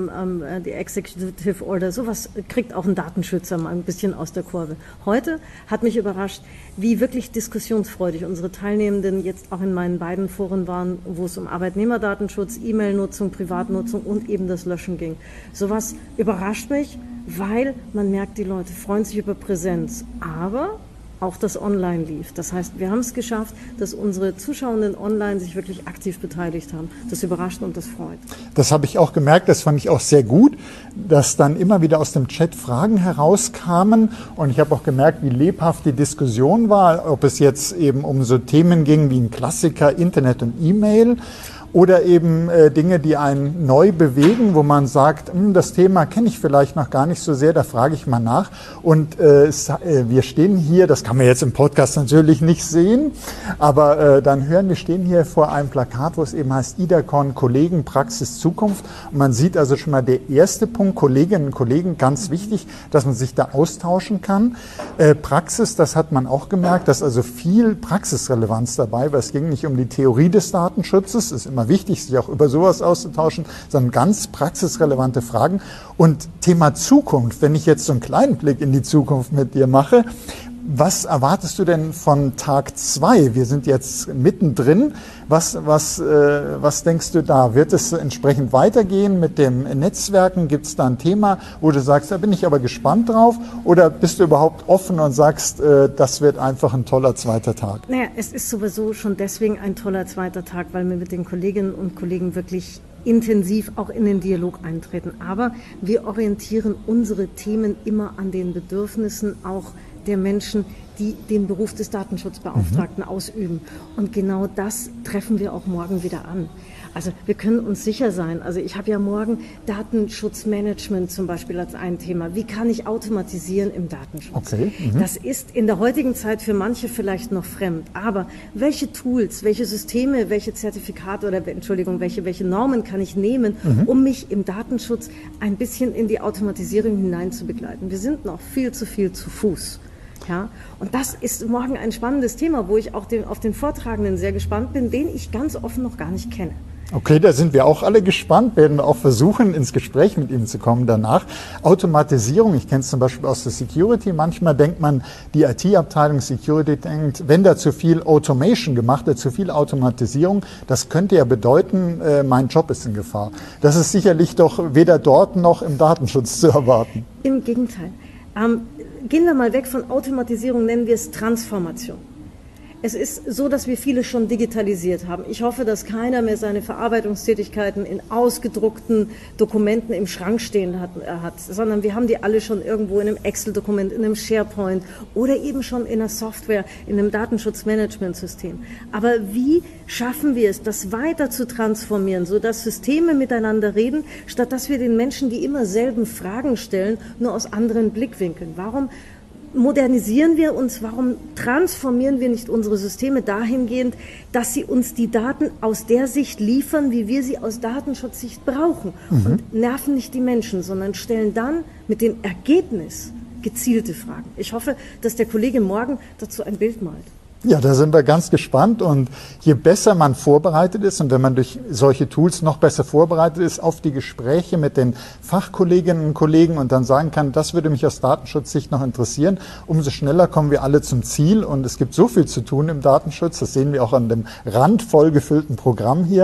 die Executive Order, sowas kriegt auch ein Datenschützer mal ein bisschen aus der Kurve. Heute hat mich überrascht, wie wirklich diskussionsfreudig unsere Teilnehmenden jetzt auch in meinen beiden Foren waren, wo es um Arbeitnehmerdatenschutz, E-Mail-Nutzung, Privatnutzung und eben das Löschen ging. Sowas überrascht mich, weil man merkt, die Leute freuen sich über Präsenz, aber auch das online lief. Das heißt, wir haben es geschafft, dass unsere Zuschauenden online sich wirklich aktiv beteiligt haben. Das überrascht und das freut. Das habe ich auch gemerkt, das fand ich auch sehr gut, dass dann immer wieder aus dem Chat Fragen herauskamen und ich habe auch gemerkt, wie lebhaft die Diskussion war, ob es jetzt eben um so Themen ging wie ein Klassiker, Internet und E-Mail. Oder eben Dinge, die einen neu bewegen, wo man sagt, das Thema kenne ich vielleicht noch gar nicht so sehr, da frage ich mal nach. Und wir stehen hier, das kann man jetzt im Podcast natürlich nicht sehen, aber dann hören, wir stehen hier vor einem Plakat, wo es eben heißt IDACON Kollegen, Praxis, Zukunft. Und man sieht also schon mal der erste Punkt, Kolleginnen und Kollegen, ganz wichtig, dass man sich da austauschen kann. Praxis, das hat man auch gemerkt, dass also viel Praxisrelevanz dabei war. Es ging nicht um die Theorie des Datenschutzes, es ist immer wichtig, sich auch über sowas auszutauschen, sondern ganz praxisrelevante Fragen. Und Thema Zukunft, wenn ich jetzt so einen kleinen Blick in die Zukunft mit dir mache, was erwartest du denn von Tag 2? Wir sind jetzt mittendrin. Was denkst du da? Wird es entsprechend weitergehen mit den Netzwerken? Gibt es da ein Thema, wo du sagst, da bin ich aber gespannt drauf? Oder bist du überhaupt offen und sagst, das wird einfach ein toller zweiter Tag? Naja, es ist sowieso schon deswegen ein toller zweiter Tag, weil wir mit den Kolleginnen und Kollegen wirklich intensiv auch in den Dialog eintreten. Aber wir orientieren unsere Themen immer an den Bedürfnissen auch der Menschen, die den Beruf des Datenschutzbeauftragten ausüben. Und genau das treffen wir auch morgen wieder an. Also wir können uns sicher sein, also ich habe ja morgen Datenschutzmanagement zum Beispiel als ein Thema. Wie kann ich automatisieren im Datenschutz? Okay. Das ist in der heutigen Zeit für manche vielleicht noch fremd. Aber welche Tools, welche Systeme, welche Zertifikate oder welche Normen kann ich nehmen, um mich im Datenschutz ein bisschen in die Automatisierung hinein zu begleiten? Wir sind noch viel zu Fuß. Ja, und das ist morgen ein spannendes Thema, wo ich auch auf den Vortragenden sehr gespannt bin, den ich ganz offen noch gar nicht kenne. Okay, da sind wir auch alle gespannt, werden wir auch versuchen, ins Gespräch mit ihm zu kommen danach. Automatisierung, ich kenne es zum Beispiel aus der Security, manchmal denkt man, die IT-Abteilung Security denkt, wenn da zu viel Automation gemacht wird, zu viel Automatisierung, das könnte ja bedeuten, mein Job ist in Gefahr. Das ist sicherlich doch weder dort noch im Datenschutz zu erwarten. Im Gegenteil. Gehen wir mal weg von Automatisierung, nennen wir es Transformation. Es ist so, dass wir viele schon digitalisiert haben. Ich hoffe, dass keiner mehr seine Verarbeitungstätigkeiten in ausgedruckten Dokumenten im Schrank stehen hat, sondern wir haben die alle schon irgendwo in einem Excel-Dokument, in einem SharePoint oder eben schon in einer Software, in einem Datenschutzmanagementsystem. Aber wie schaffen wir es, das weiter zu transformieren, sodass Systeme miteinander reden, statt dass wir den Menschen die immer selben Fragen stellen, nur aus anderen Blickwinkeln? Warum modernisieren wir uns, warum transformieren wir nicht unsere Systeme dahingehend, dass sie uns die Daten aus der Sicht liefern, wie wir sie aus Datenschutzsicht brauchen und nerven nicht die Menschen, sondern stellen dann mit dem Ergebnis gezielte Fragen. Ich hoffe, dass der Kollege morgen dazu ein Bild malt. Ja, da sind wir ganz gespannt und je besser man vorbereitet ist und wenn man durch solche Tools noch besser vorbereitet ist auf die Gespräche mit den Fachkolleginnen und Kollegen und dann sagen kann, das würde mich aus Datenschutzsicht noch interessieren, umso schneller kommen wir alle zum Ziel und es gibt so viel zu tun im Datenschutz, das sehen wir auch an dem randvoll gefüllten Programm hier,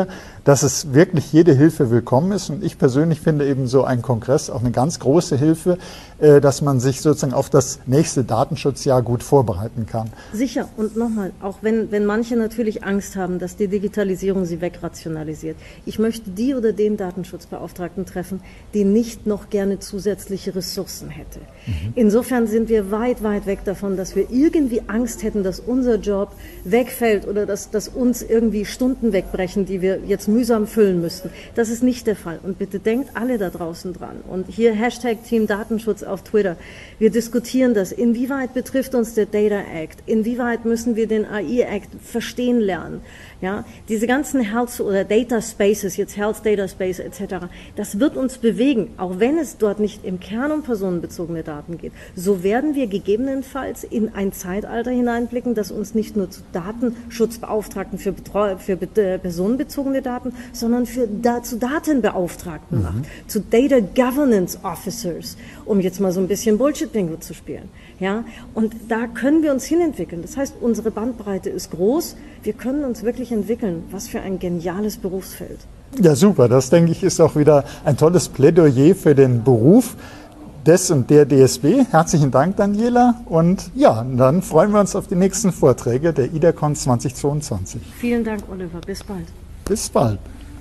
dass es wirklich jede Hilfe willkommen ist. Und ich persönlich finde eben so ein Kongress auch eine ganz große Hilfe, dass man sich sozusagen auf das nächste Datenschutzjahr gut vorbereiten kann. Sicher. Und nochmal, auch wenn manche natürlich Angst haben, dass die Digitalisierung sie wegrationalisiert. Ich möchte die oder den Datenschutzbeauftragten treffen, die nicht noch gerne zusätzliche Ressourcen hätte. Insofern sind wir weit, weit weg davon, dass wir irgendwie Angst hätten, dass unser Job wegfällt oder dass uns irgendwie Stunden wegbrechen, die wir jetzt mühsam füllen müssten. Das ist nicht der Fall. Und bitte denkt alle da draußen dran. Und hier Hashtag Team Datenschutz auf Twitter. Wir diskutieren das. Inwieweit betrifft uns der Data Act? Inwieweit müssen wir den AI Act verstehen lernen? Ja, diese ganzen Health oder Data Spaces, jetzt Health Data Space etc., das wird uns bewegen, auch wenn es dort nicht im Kern um personenbezogene Daten geht. So werden wir gegebenenfalls in ein Zeitalter hineinblicken, das uns nicht nur zu Datenschutzbeauftragten für personenbezogene Daten, sondern zu Datenbeauftragten macht, zu Data Governance Officers, um jetzt mal so ein bisschen Bullshit-Bingo zu spielen. Ja, und da können wir uns hinentwickeln. Das heißt, unsere Bandbreite ist groß. Wir können uns wirklich entwickeln. Was für ein geniales Berufsfeld. Ja, super. Das, denke ich, ist auch wieder ein tolles Plädoyer für den Beruf des und der DSB. Herzlichen Dank, Daniela. Und ja, dann freuen wir uns auf die nächsten Vorträge der IDACON 2022. Vielen Dank, Oliver. Bis bald. Bis bald.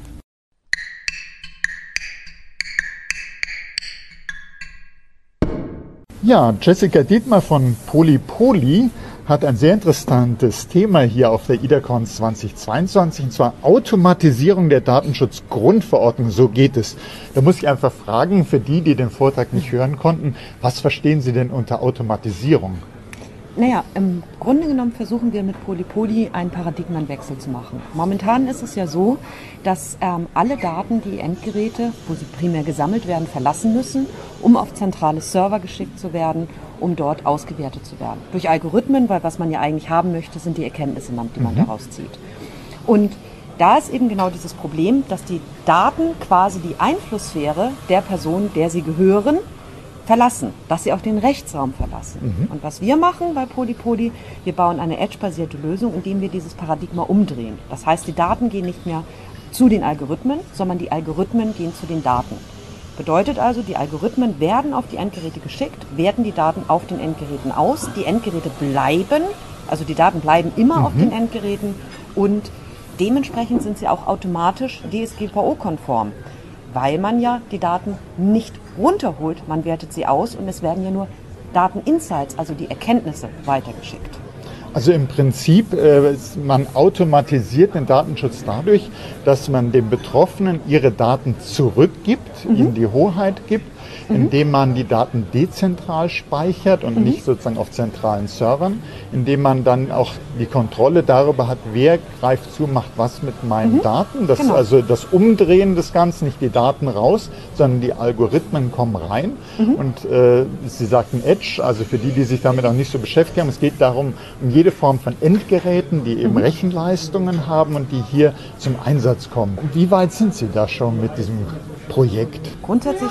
Ja, Jessica Dietmar von Polypoly hat ein sehr interessantes Thema hier auf der IDACON 2022, und zwar Automatisierung der Datenschutzgrundverordnung, so geht es. Da muss ich einfach fragen, für die den Vortrag nicht hören konnten, was verstehen Sie denn unter Automatisierung? Naja, im Grunde genommen versuchen wir mit Polypoly einen Paradigmenwechsel zu machen. Momentan ist es ja so, dass alle Daten, die Endgeräte, wo sie primär gesammelt werden, verlassen müssen, um auf zentrale Server geschickt zu werden, um dort ausgewertet zu werden. Durch Algorithmen, weil was man ja eigentlich haben möchte, sind die Erkenntnisse, die man daraus zieht. Und da ist eben genau dieses Problem, dass die Daten quasi die Einflusssphäre der Person, der sie gehören, verlassen, dass sie auch den Rechtsraum verlassen. Und was wir machen bei Polypoly, wir bauen eine Edge-basierte Lösung, indem wir dieses Paradigma umdrehen. Das heißt, die Daten gehen nicht mehr zu den Algorithmen, sondern die Algorithmen gehen zu den Daten. Bedeutet also, die Algorithmen werden auf die Endgeräte geschickt, werten die Daten auf den Endgeräten aus, die Endgeräte bleiben, also die Daten bleiben immer auf den Endgeräten und dementsprechend sind sie auch automatisch DSGVO-konform. Weil man ja die Daten nicht runterholt, man wertet sie aus und es werden ja nur Dateninsights, also die Erkenntnisse, weitergeschickt. Also im Prinzip, man automatisiert den Datenschutz dadurch, dass man den Betroffenen ihre Daten zurückgibt, ihnen die Hoheit gibt, indem man die Daten dezentral speichert und nicht sozusagen auf zentralen Servern, indem man dann auch die Kontrolle darüber hat, wer greift zu, macht was mit meinen Daten. Das ist also das Umdrehen des Ganzen, nicht die Daten raus, sondern die Algorithmen kommen rein. Und Sie sagten Edge, also für die sich damit auch nicht so beschäftigt haben, es geht darum, um jede Form von Endgeräten, die eben Rechenleistungen haben und die hier zum Einsatz kommen. Wie weit sind Sie da schon mit diesem Projekt? Grundsätzlich,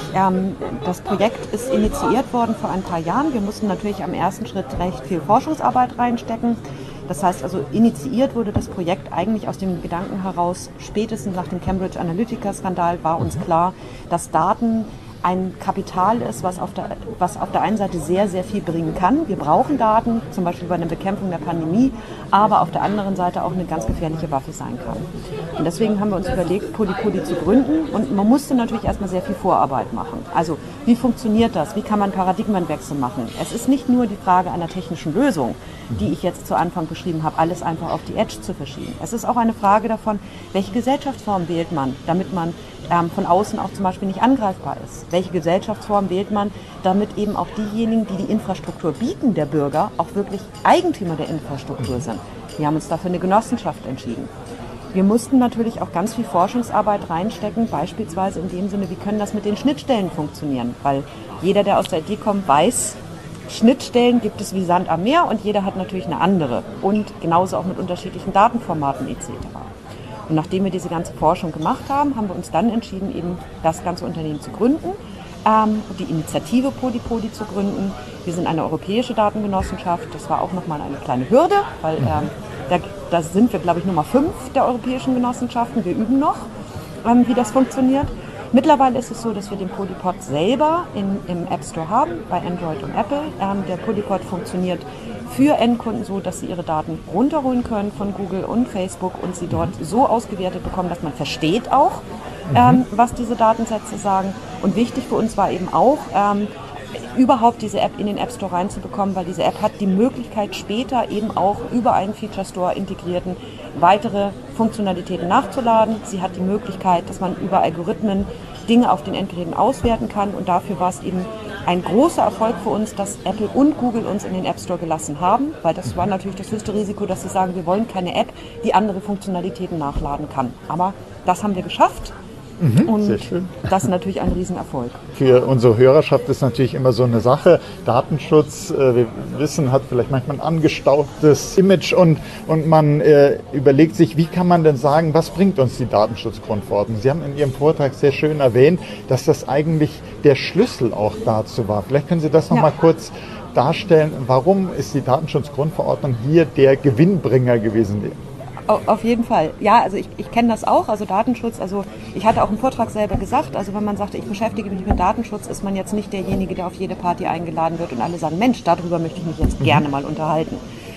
das Projekt ist initiiert worden vor ein paar Jahren. Wir mussten natürlich am ersten Schritt recht viel Forschungsarbeit reinstecken. Das heißt also, initiiert wurde das Projekt eigentlich aus dem Gedanken heraus, spätestens nach dem Cambridge Analytica-Skandal war uns klar, dass Daten ein Kapital ist, was auf der einen Seite sehr, sehr viel bringen kann. Wir brauchen Daten, zum Beispiel bei der Bekämpfung der Pandemie, aber auf der anderen Seite auch eine ganz gefährliche Waffe sein kann. Und deswegen haben wir uns überlegt, Polypoly zu gründen und man musste natürlich erstmal sehr viel Vorarbeit machen. Also wie funktioniert das? Wie kann man Paradigmenwechsel machen? Es ist nicht nur die Frage einer technischen Lösung, die ich jetzt zu Anfang beschrieben habe, alles einfach auf die Edge zu verschieben. Es ist auch eine Frage davon, welche Gesellschaftsform wählt man, damit man von außen auch zum Beispiel nicht angreifbar ist. Welche Gesellschaftsform wählt man, damit eben auch diejenigen, die die Infrastruktur bieten, der Bürger, auch wirklich Eigentümer der Infrastruktur sind. Wir haben uns dafür eine Genossenschaft entschieden. Wir mussten natürlich auch ganz viel Forschungsarbeit reinstecken, beispielsweise in dem Sinne, wie können das mit den Schnittstellen funktionieren, weil jeder, der aus der IT kommt, weiß, Schnittstellen gibt es wie Sand am Meer und jeder hat natürlich eine andere und genauso auch mit unterschiedlichen Datenformaten etc. Und nachdem wir diese ganze Forschung gemacht haben, haben wir uns dann entschieden, eben das ganze Unternehmen zu gründen, die Initiative Polypoly zu gründen. Wir sind eine europäische Datengenossenschaft. Das war auch nochmal eine kleine Hürde, weil da sind wir, glaube ich, Nummer 5 der europäischen Genossenschaften. Wir üben noch. wie das funktioniert. Mittlerweile ist es so, dass wir den Polypod selber im App Store haben, bei Android und Apple. Der Polypod funktioniert für Endkunden so, dass sie ihre Daten runterholen können von Google und Facebook und sie dort so ausgewertet bekommen, dass man versteht auch, was diese Datensätze sagen. Und wichtig für uns war eben auch, überhaupt diese App in den App Store reinzubekommen, weil diese App hat die Möglichkeit, später eben auch über einen Feature Store integrierten weitere Funktionalitäten nachzuladen. Sie hat die Möglichkeit, dass man über Algorithmen Dinge auf den Endgeräten auswerten kann und dafür war es eben ein großer Erfolg für uns, dass Apple und Google uns in den App Store gelassen haben, weil das war natürlich das höchste Risiko, dass sie sagen, wir wollen keine App, die andere Funktionalitäten nachladen kann. Aber das haben wir geschafft. Und sehr schön. Das ist natürlich ein Riesenerfolg. Für unsere Hörerschaft ist natürlich immer so eine Sache. Datenschutz, wir wissen, hat vielleicht manchmal ein angestaubtes Image und man überlegt sich, wie kann man denn sagen, was bringt uns die Datenschutzgrundverordnung? Sie haben in Ihrem Vortrag sehr schön erwähnt, dass das eigentlich der Schlüssel auch dazu war. Vielleicht können Sie das noch mal kurz darstellen. Warum ist die Datenschutzgrundverordnung hier der Gewinnbringer gewesen? Auf jeden Fall. Ja, also ich kenne das auch, also Datenschutz, also ich hatte auch im Vortrag selber gesagt, also wenn man sagt, ich beschäftige mich mit Datenschutz, ist man jetzt nicht derjenige, der auf jede Party eingeladen wird und alle sagen, Mensch, darüber möchte ich mich jetzt gerne mal unterhalten.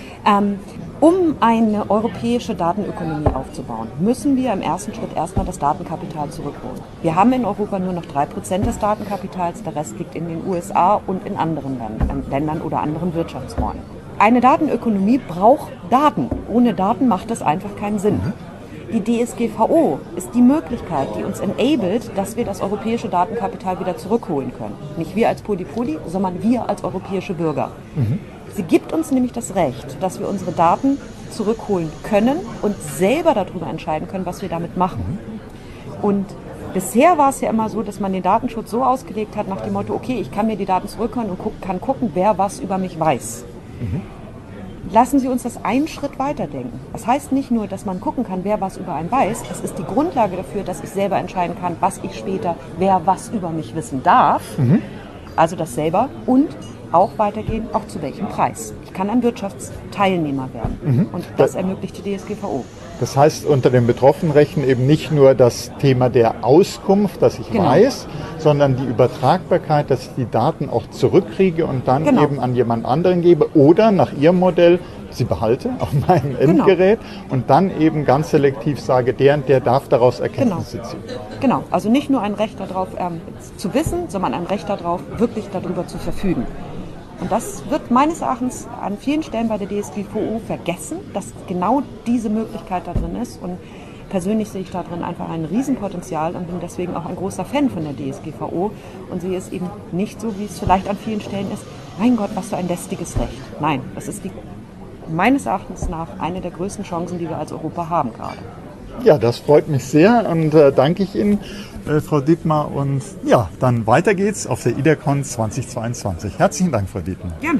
Um eine europäische Datenökonomie aufzubauen, müssen wir im ersten Schritt erstmal das Datenkapital zurückholen. Wir haben in Europa nur noch 3% des Datenkapitals, der Rest liegt in den USA und in anderen Ländern oder anderen Wirtschaftsräumen. Eine Datenökonomie braucht Daten. Ohne Daten macht das einfach keinen Sinn. Die DSGVO ist die Möglichkeit, die uns enabled, dass wir das europäische Datenkapital wieder zurückholen können. Nicht wir als Polypoly, sondern wir als europäische Bürger. Sie gibt uns nämlich das Recht, dass wir unsere Daten zurückholen können und selber darüber entscheiden können, was wir damit machen. Und bisher war es ja immer so, dass man den Datenschutz so ausgelegt hat nach dem Motto, okay, ich kann mir die Daten zurückholen und kann gucken, wer was über mich weiß. Lassen Sie uns das einen Schritt weiterdenken. Das heißt nicht nur, dass man gucken kann, wer was über einen weiß. Es ist die Grundlage dafür, dass ich selber entscheiden kann, was ich später, wer was über mich wissen darf. Also das selber und auch weitergehen, auch zu welchem Preis. Ich kann ein Wirtschaftsteilnehmer werden. Und das ermöglicht die DSGVO. Das heißt, unter den Betroffenrechten eben nicht nur das Thema der Auskunft, dass ich weiß, sondern die Übertragbarkeit, dass ich die Daten auch zurückkriege und dann eben an jemand anderen gebe oder nach Ihrem Modell sie behalte auf meinem Endgerät und dann eben ganz selektiv sage, der und der darf daraus Erkenntnisse ziehen. Genau, also nicht nur ein Recht darauf zu wissen, sondern ein Recht darauf, wirklich darüber zu verfügen. Und das wird meines Erachtens an vielen Stellen bei der DSGVO vergessen, dass genau diese Möglichkeit da drin ist. Und persönlich sehe ich da drin einfach ein Riesenpotenzial und bin deswegen auch ein großer Fan von der DSGVO und sehe es eben nicht so, wie es vielleicht an vielen Stellen ist, mein Gott, was für ein lästiges Recht. Nein, das ist meines Erachtens nach eine der größten Chancen, die wir als Europa haben gerade. Ja, das freut mich sehr und danke ich Ihnen, Frau Dittmar. Und ja, dann weiter geht's auf der IDACON 2022. Herzlichen Dank, Frau Dittmar. Gerne.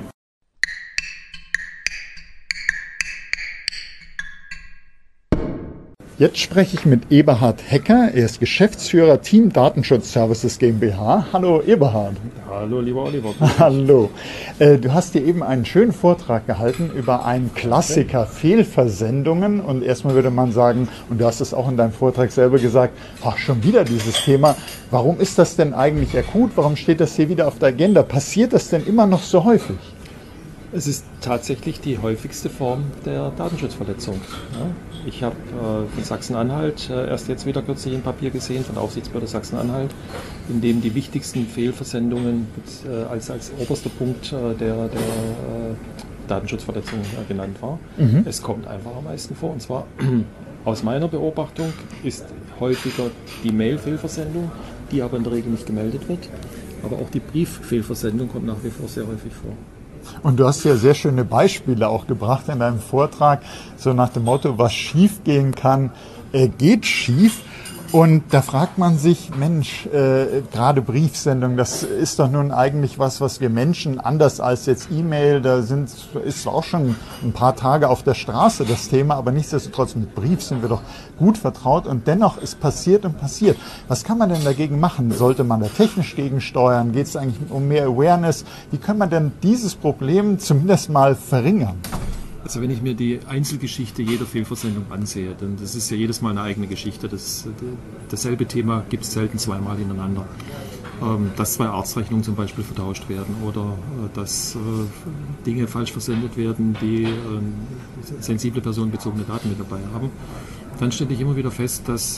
Jetzt spreche ich mit Eberhard Hecker. Er ist Geschäftsführer Team Datenschutz Services GmbH. Hallo Eberhard. Hallo lieber Oliver. Hallo. Du hast dir eben einen schönen Vortrag gehalten über einen Klassiker, Fehlversendungen. Und erstmal würde man sagen, und du hast es auch in deinem Vortrag selber gesagt, ach, schon wieder dieses Thema. Warum ist das denn eigentlich akut? Warum steht das hier wieder auf der Agenda? Passiert das denn immer noch so häufig? Es ist tatsächlich die häufigste Form der Datenschutzverletzung. Ja, ich habe von Sachsen-Anhalt erst jetzt wieder kürzlich ein Papier gesehen von der Aufsichtsbehörde Sachsen-Anhalt, in dem die wichtigsten Fehlversendungen als oberster Punkt der Datenschutzverletzung genannt war. Es kommt einfach am meisten vor. Und zwar aus meiner Beobachtung ist häufiger die Mail-Fehlversendung, die aber in der Regel nicht gemeldet wird. Aber auch die Brieffehlversendung kommt nach wie vor sehr häufig vor. Und du hast ja sehr schöne Beispiele auch gebracht in deinem Vortrag, so nach dem Motto, was schief gehen kann, geht schief. Und da fragt man sich, Mensch, gerade Briefsendung, das ist doch nun eigentlich was wir Menschen, anders als jetzt E-Mail, ist auch schon ein paar Tage auf der Straße das Thema, aber nichtsdestotrotz mit Brief sind wir doch gut vertraut und dennoch ist passiert und passiert. Was kann man denn dagegen machen? Sollte man da technisch gegensteuern? Geht es eigentlich um mehr Awareness? Wie kann man denn dieses Problem zumindest mal verringern? Also wenn ich mir die Einzelgeschichte jeder Fehlversendung ansehe, dann das ist ja jedes Mal eine eigene Geschichte. Dasselbe Thema gibt es selten zweimal hintereinander. Dass 2 Arztrechnungen zum Beispiel vertauscht werden oder dass Dinge falsch versendet werden, die sensible personenbezogene Daten mit dabei haben. Dann stelle ich immer wieder fest, dass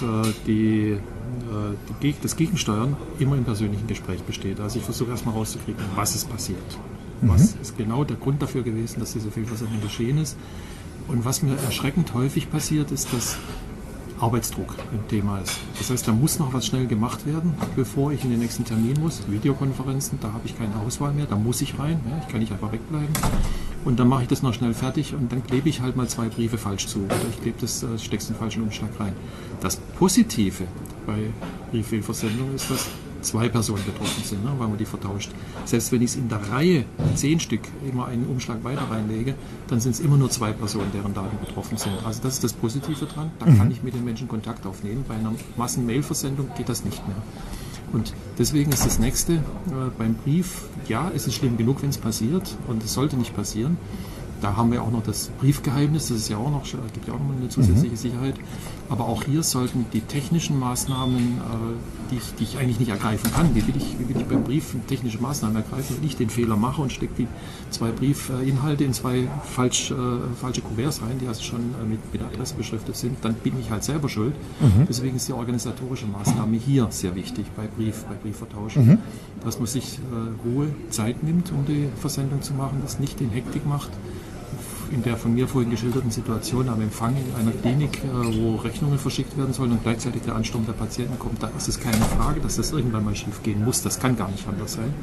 das Gegensteuern immer im persönlichen Gespräch besteht. Also ich versuche erstmal rauszukriegen, was ist passiert. Was ist genau der Grund dafür gewesen, dass diese Fehlversendung geschehen ist. Und was mir erschreckend häufig passiert, ist, dass Arbeitsdruck ein Thema ist. Das heißt, da muss noch was schnell gemacht werden, bevor ich in den nächsten Termin muss. Videokonferenzen, da habe ich keine Auswahl mehr, da muss ich rein, ja, ich kann nicht einfach wegbleiben. Und dann mache ich das noch schnell fertig und dann klebe ich halt mal 2 Briefe falsch zu oder ich stecke es in den falschen Umschlag rein. Das Positive bei Brieffehlversendung ist, dass 2 Personen betroffen sind, ne, weil man die vertauscht. Selbst wenn ich es in der Reihe 10 Stück immer einen Umschlag weiter reinlege, dann sind es immer nur 2 Personen, deren Daten betroffen sind. Also das ist das Positive dran. Da kann ich mit den Menschen Kontakt aufnehmen. Bei einer Massen-Mail-Versendung geht das nicht mehr. Und deswegen ist das Nächste beim Brief, ja, es ist schlimm genug, wenn es passiert und es sollte nicht passieren. Da haben wir auch noch das Briefgeheimnis, das ist ja auch noch, gibt ja auch noch eine zusätzliche Sicherheit. Aber auch hier sollten die technischen Maßnahmen, die ich eigentlich nicht ergreifen kann, wie will ich beim Brief technische Maßnahmen ergreifen, wenn ich den Fehler mache und stecke die 2 Briefinhalte in 2 falsche Kuverts rein, die also schon mit Adresse beschriftet sind, dann bin ich halt selber schuld. Deswegen ist die organisatorische Maßnahme hier sehr wichtig bei Briefvertauschen, dass man sich Ruhe, Zeit nimmt, um die Versendung zu machen, das nicht in Hektik macht. In der von mir vorhin geschilderten Situation am Empfang in einer Klinik, wo Rechnungen verschickt werden sollen und gleichzeitig der Ansturm der Patienten kommt, da ist es keine Frage, dass das irgendwann mal schief gehen muss. Das kann gar nicht anders sein.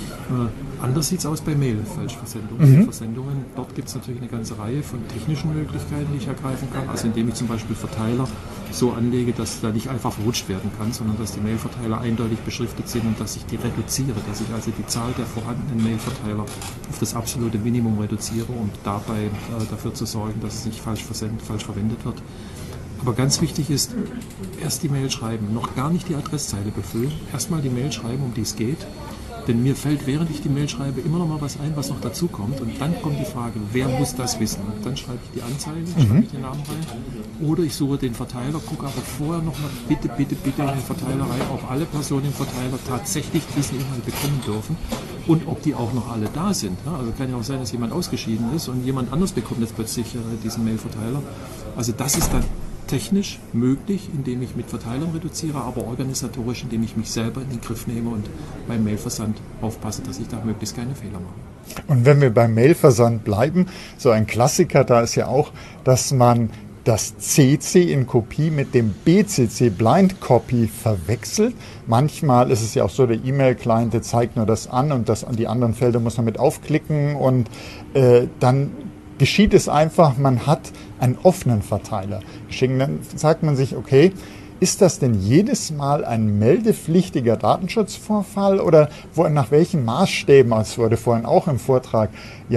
Anders sieht es aus bei Mail-Falschversendungen. Dort gibt es natürlich eine ganze Reihe von technischen Möglichkeiten, die ich ergreifen kann. Also indem ich zum Beispiel Verteiler so anlege, dass da nicht einfach verrutscht werden kann, sondern dass die Mailverteiler eindeutig beschriftet sind und dass ich die reduziere, dass ich also die Zahl der vorhandenen Mailverteiler auf das absolute Minimum reduziere, um dabei dafür zu sorgen, dass es nicht falsch verwendet wird. Aber ganz wichtig ist, erst die Mail schreiben, noch gar nicht die Adresszeile befüllen, erstmal die Mail schreiben, um die es geht. Denn mir fällt, während ich die Mail schreibe, immer noch mal was ein, was noch dazu kommt. Und dann kommt die Frage, wer muss das wissen? Und dann schreibe ich die Anzeige, schreibe ich den Namen rein. Oder ich suche den Verteiler, gucke aber vorher noch mal bitte in den Verteiler rein, ob alle Personen im Verteiler tatsächlich diesen Inhalt bekommen dürfen und ob die auch noch alle da sind. Also kann ja auch sein, dass jemand ausgeschieden ist und jemand anders bekommt jetzt plötzlich diesen Mailverteiler. Also das ist dann technisch möglich, indem ich mit Verteilern reduziere, aber organisatorisch, indem ich mich selber in den Griff nehme und beim Mailversand aufpasse, dass ich da möglichst keine Fehler mache. Und wenn wir beim Mailversand bleiben, so ein Klassiker da ist ja auch, dass man das CC in Kopie mit dem BCC Blind Copy verwechselt. Manchmal ist es ja auch so, der E-Mail-Client, der zeigt nur das an und die anderen Felder muss man mit aufklicken und dann geschieht es einfach, man hat einen offenen Verteiler. Dann sagt man sich, okay, ist das denn jedes Mal ein meldepflichtiger Datenschutzvorfall oder nach welchen Maßstäben, es wurde vorhin auch im Vortrag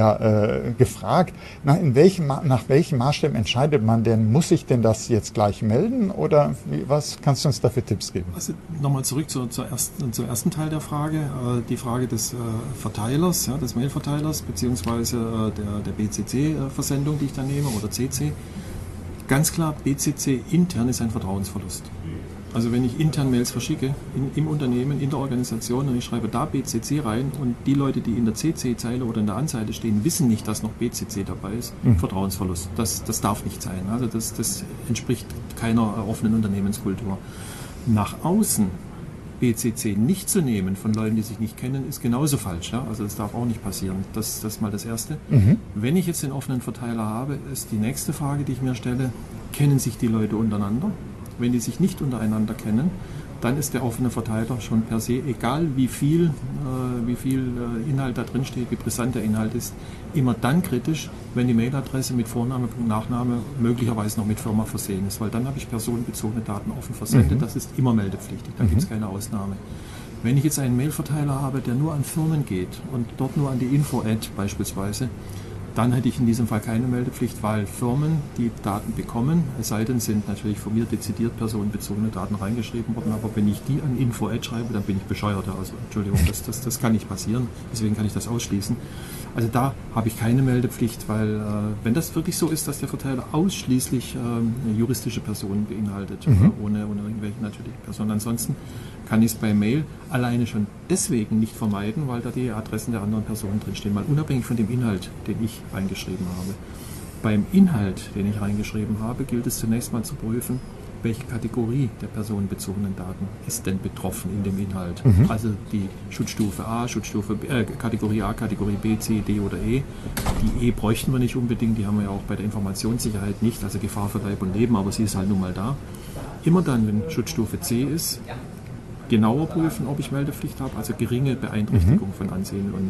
gefragt, nach welchen Maßstäben entscheidet man denn, muss ich denn das jetzt gleich melden oder was kannst du uns da für Tipps geben? Also nochmal zurück zum ersten Teil der Frage, die Frage des Verteilers, des Mailverteilers beziehungsweise der BCC-Versendung, die ich da nehme oder CC. Ganz klar, BCC intern ist ein Vertrauensverlust. Also wenn ich intern Mails verschicke, im Unternehmen, in der Organisation und ich schreibe da BCC rein und die Leute, die in der CC-Zeile oder in der Anzeige stehen, wissen nicht, dass noch BCC dabei ist, Vertrauensverlust. Das darf nicht sein. Also das entspricht keiner offenen Unternehmenskultur. Nach außen BCC nicht zu nehmen von Leuten, die sich nicht kennen, ist genauso falsch. Ja? Also das darf auch nicht passieren. Das ist mal das Erste. Wenn ich jetzt den offenen Verteiler habe, ist die nächste Frage, die ich mir stelle, kennen sich die Leute untereinander? Wenn die sich nicht untereinander kennen, dann ist der offene Verteiler schon per se, egal wie viel Inhalt da drin steht, wie brisant der Inhalt ist, immer dann kritisch, wenn die Mailadresse mit Vorname, Nachname möglicherweise noch mit Firma versehen ist, weil dann habe ich personenbezogene Daten offen versendet, das ist immer meldepflichtig, da gibt es keine Ausnahme. Wenn ich jetzt einen Mailverteiler habe, der nur an Firmen geht und dort nur an die Info-Ad beispielsweise, Dann hätte ich in diesem Fall keine Meldepflicht, weil Firmen, die Daten bekommen, es sei denn, sind natürlich von mir dezidiert personenbezogene Daten reingeschrieben worden, aber wenn ich die an Info-Ad schreibe, dann bin ich bescheuert. Also Entschuldigung, das kann nicht passieren, deswegen kann ich das ausschließen. Also da habe ich keine Meldepflicht, weil wenn das wirklich so ist, dass der Verteiler ausschließlich juristische Personen beinhaltet, ohne irgendwelche natürliche Personen, ansonsten kann ich es bei Mail alleine schon deswegen nicht vermeiden, weil da die Adressen der anderen Personen drinstehen, mal unabhängig von dem Inhalt, den ich reingeschrieben habe. Beim Inhalt, den ich reingeschrieben habe, gilt es zunächst mal zu prüfen, welche Kategorie der personenbezogenen Daten ist denn betroffen in dem Inhalt. Also die Schutzstufe A, Kategorie A, Kategorie B, C, D oder E. Die E bräuchten wir nicht unbedingt, die haben wir ja auch bei der Informationssicherheit nicht, also Gefahr für Leib und Leben, aber sie ist halt nun mal da. Immer dann, wenn Schutzstufe C ist, genauer prüfen, ob ich Meldepflicht habe, also geringe Beeinträchtigung von Ansehen und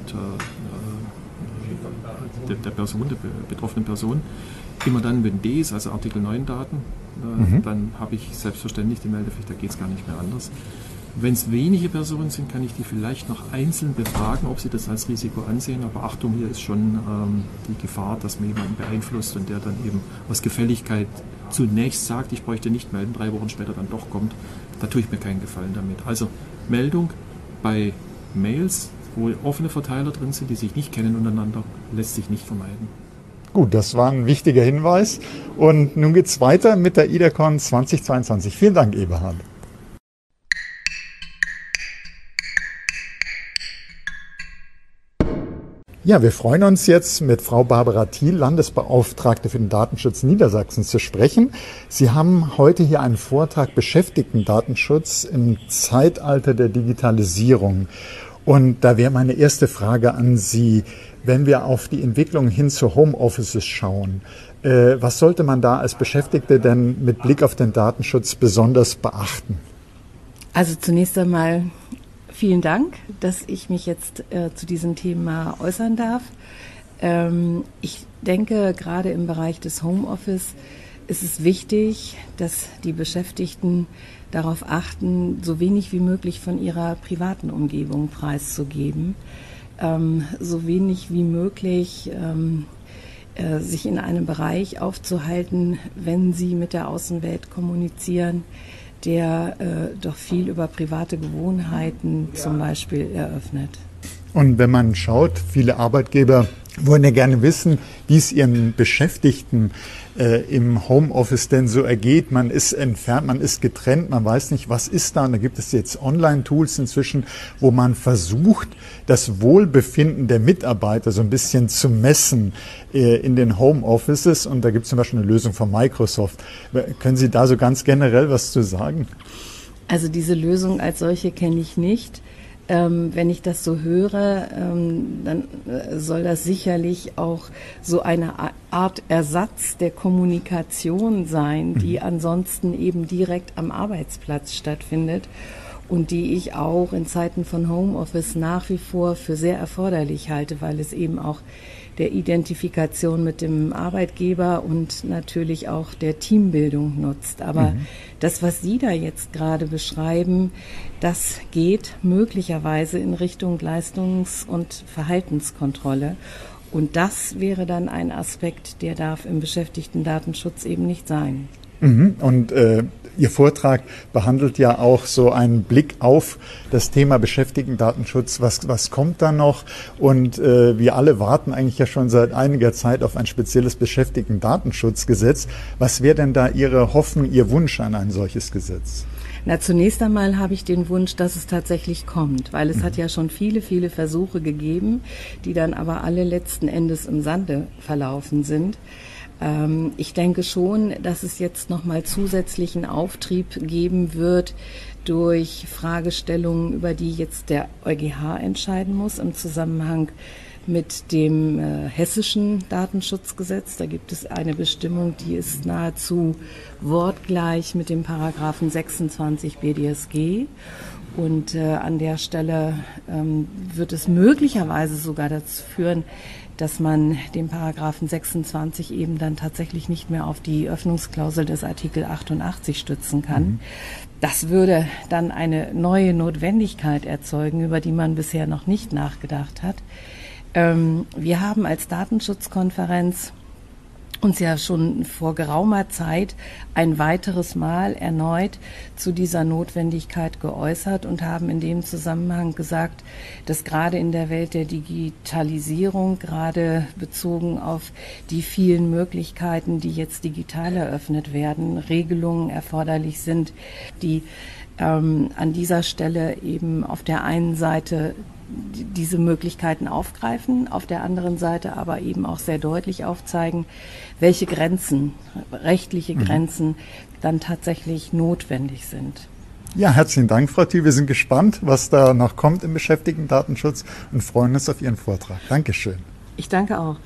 der Person, der betroffenen Person. Immer dann, wenn D ist, also Artikel 9 Daten, dann habe ich selbstverständlich die Meldepflicht, da geht es gar nicht mehr anders. Wenn es wenige Personen sind, kann ich die vielleicht noch einzeln befragen, ob sie das als Risiko ansehen, aber Achtung, hier ist schon die Gefahr, dass man jemanden beeinflusst und der dann eben aus Gefälligkeit zunächst sagt, ich bräuchte nicht melden, 3 Wochen später dann doch kommt. Da tue ich mir keinen Gefallen damit. Also Meldung bei Mails, wo offene Verteiler drin sind, die sich nicht kennen untereinander, lässt sich nicht vermeiden. Gut, das war ein wichtiger Hinweis. Und nun geht es weiter mit der IDACON 2022. Vielen Dank, Eberhard. Ja, wir freuen uns jetzt mit Frau Barbara Thiel, Landesbeauftragte für den Datenschutz Niedersachsens, zu sprechen. Sie haben heute hier einen Vortrag Beschäftigtendatenschutz im Zeitalter der Digitalisierung. Und da wäre meine erste Frage an Sie, wenn wir auf die Entwicklung hin zu Homeoffices schauen, was sollte man da als Beschäftigte denn mit Blick auf den Datenschutz besonders beachten? Also zunächst einmal vielen Dank, dass ich mich jetzt zu diesem Thema äußern darf. Ich denke, gerade im Bereich des Homeoffice ist es wichtig, dass die Beschäftigten darauf achten, so wenig wie möglich von ihrer privaten Umgebung preiszugeben, so wenig wie möglich sich in einem Bereich aufzuhalten, wenn sie mit der Außenwelt kommunizieren, der doch viel über private Gewohnheiten zum Beispiel eröffnet. Und wenn man schaut, viele Arbeitgeber wollen ja gerne wissen, wie es ihren Beschäftigten im Homeoffice denn so ergeht. Man ist entfernt, man ist getrennt, man weiß nicht, was ist da. Und da gibt es jetzt Online-Tools inzwischen, wo man versucht, das Wohlbefinden der Mitarbeiter so ein bisschen zu messen in den Homeoffices. Und da gibt es zum Beispiel eine Lösung von Microsoft. Können Sie da so ganz generell was zu sagen? Also diese Lösung als solche kenne ich nicht. Wenn ich das so höre, dann soll das sicherlich auch so eine Art Ersatz der Kommunikation sein, die ansonsten eben direkt am Arbeitsplatz stattfindet und die ich auch in Zeiten von Homeoffice nach wie vor für sehr erforderlich halte, weil es eben auch der Identifikation mit dem Arbeitgeber und natürlich auch der Teambildung nutzt. Aber das, was Sie da jetzt gerade beschreiben, das geht möglicherweise in Richtung Leistungs- und Verhaltenskontrolle. Und das wäre dann ein Aspekt, der darf im Beschäftigtendatenschutz eben nicht sein. Und Ihr Vortrag behandelt ja auch so einen Blick auf das Thema Beschäftigtendatenschutz. Was kommt da noch? Und wir alle warten eigentlich ja schon seit einiger Zeit auf ein spezielles Beschäftigtendatenschutzgesetz. Was wäre denn da Ihre Hoffnung, Ihr Wunsch an ein solches Gesetz? Na, zunächst einmal habe ich den Wunsch, dass es tatsächlich kommt, weil es hat ja schon viele, viele Versuche gegeben, die dann aber alle letzten Endes im Sande verlaufen sind. Ich denke schon, dass es jetzt nochmal zusätzlichen Auftrieb geben wird durch Fragestellungen, über die jetzt der EuGH entscheiden muss im Zusammenhang mit dem hessischen Datenschutzgesetz. Da gibt es eine Bestimmung, die ist nahezu wortgleich mit dem Paragraphen 26 BDSG. Und an der Stelle wird es möglicherweise sogar dazu führen, dass man den Paragraphen 26 eben dann tatsächlich nicht mehr auf die Öffnungsklausel des Artikel 88 stützen kann. Das würde dann eine neue Notwendigkeit erzeugen, über die man bisher noch nicht nachgedacht hat. Wir haben als Datenschutzkonferenz uns ja schon vor geraumer Zeit ein weiteres Mal erneut zu dieser Notwendigkeit geäußert und haben in dem Zusammenhang gesagt, dass gerade in der Welt der Digitalisierung, gerade bezogen auf die vielen Möglichkeiten, die jetzt digital eröffnet werden, Regelungen erforderlich sind, die an dieser Stelle eben auf der einen Seite diese Möglichkeiten aufgreifen, auf der anderen Seite aber eben auch sehr deutlich aufzeigen, welche Grenzen, rechtliche Grenzen dann tatsächlich notwendig sind. Ja, herzlichen Dank, Frau Thiel. Wir sind gespannt, was da noch kommt im Beschäftigtendatenschutz und freuen uns auf Ihren Vortrag. Dankeschön. Ich danke auch.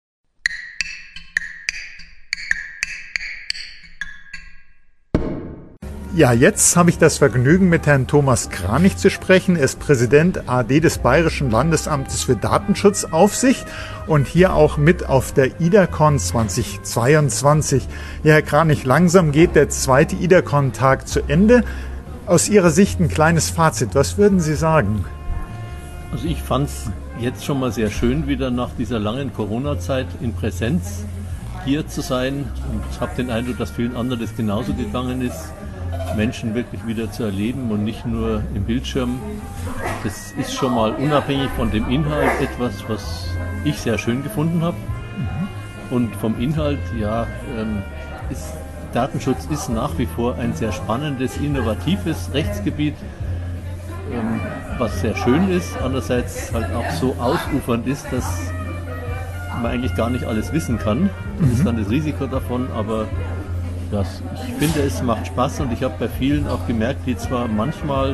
Ja, jetzt habe ich das Vergnügen, mit Herrn Thomas Kranich zu sprechen. Er ist Präsident AD des Bayerischen Landesamtes für Datenschutzaufsicht und hier auch mit auf der IDACON 2022. Ja, Herr Kranich, langsam geht der zweite IDACON-Tag zu Ende. Aus Ihrer Sicht ein kleines Fazit. Was würden Sie sagen? Also ich fand es jetzt schon mal sehr schön, wieder nach dieser langen Corona-Zeit in Präsenz hier zu sein. Und ich habe den Eindruck, dass vielen anderen das genauso gegangen ist, Menschen wirklich wieder zu erleben und nicht nur im Bildschirm. Das ist schon mal unabhängig von dem Inhalt etwas, was ich sehr schön gefunden habe. Und vom Inhalt, ja, Datenschutz ist nach wie vor ein sehr spannendes, innovatives Rechtsgebiet, was sehr schön ist, andererseits halt auch so ausufernd ist, dass man eigentlich gar nicht alles wissen kann. Das ist dann das Risiko davon, aber ich finde, es macht Spaß und ich habe bei vielen auch gemerkt, die zwar manchmal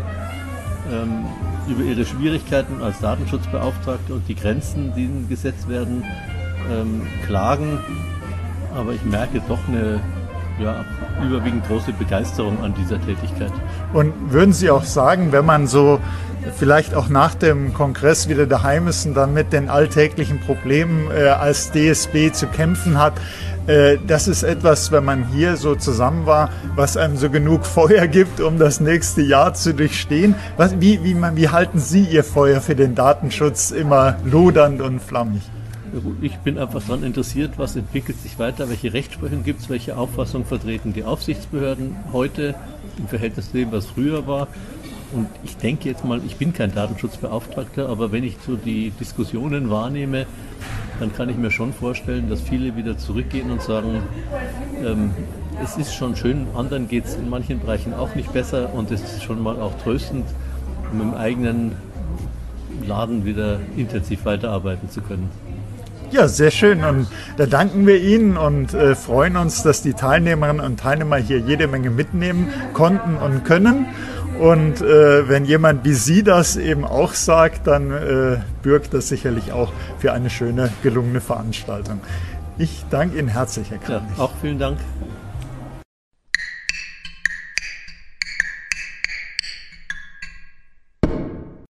über ihre Schwierigkeiten als Datenschutzbeauftragte und die Grenzen, die ihnen gesetzt werden, klagen, aber ich merke doch eine überwiegend große Begeisterung an dieser Tätigkeit. Und würden Sie auch sagen, wenn man so vielleicht auch nach dem Kongress wieder daheim ist und dann mit den alltäglichen Problemen als DSB zu kämpfen hat, das ist etwas, wenn man hier so zusammen war, was einem so genug Feuer gibt, um das nächste Jahr zu durchstehen. Wie halten Sie Ihr Feuer für den Datenschutz immer lodernd und flammig? Ich bin einfach daran interessiert, was entwickelt sich weiter, welche Rechtsprechung gibt es, welche Auffassung vertreten die Aufsichtsbehörden heute im Verhältnis zu dem, was früher war. Und ich denke jetzt mal, ich bin kein Datenschutzbeauftragter, aber wenn ich so die Diskussionen wahrnehme, dann kann ich mir schon vorstellen, dass viele wieder zurückgehen und sagen, es ist schon schön, anderen geht es in manchen Bereichen auch nicht besser und es ist schon mal auch tröstend, um im eigenen Laden wieder intensiv weiterarbeiten zu können. Ja, sehr schön und da danken wir Ihnen und freuen uns, dass die Teilnehmerinnen und Teilnehmer hier jede Menge mitnehmen konnten und können. Und wenn jemand wie Sie das eben auch sagt, dann bürgt das sicherlich auch für eine schöne, gelungene Veranstaltung. Ich danke Ihnen herzlich, Herr Kranich. Ja, auch vielen Dank.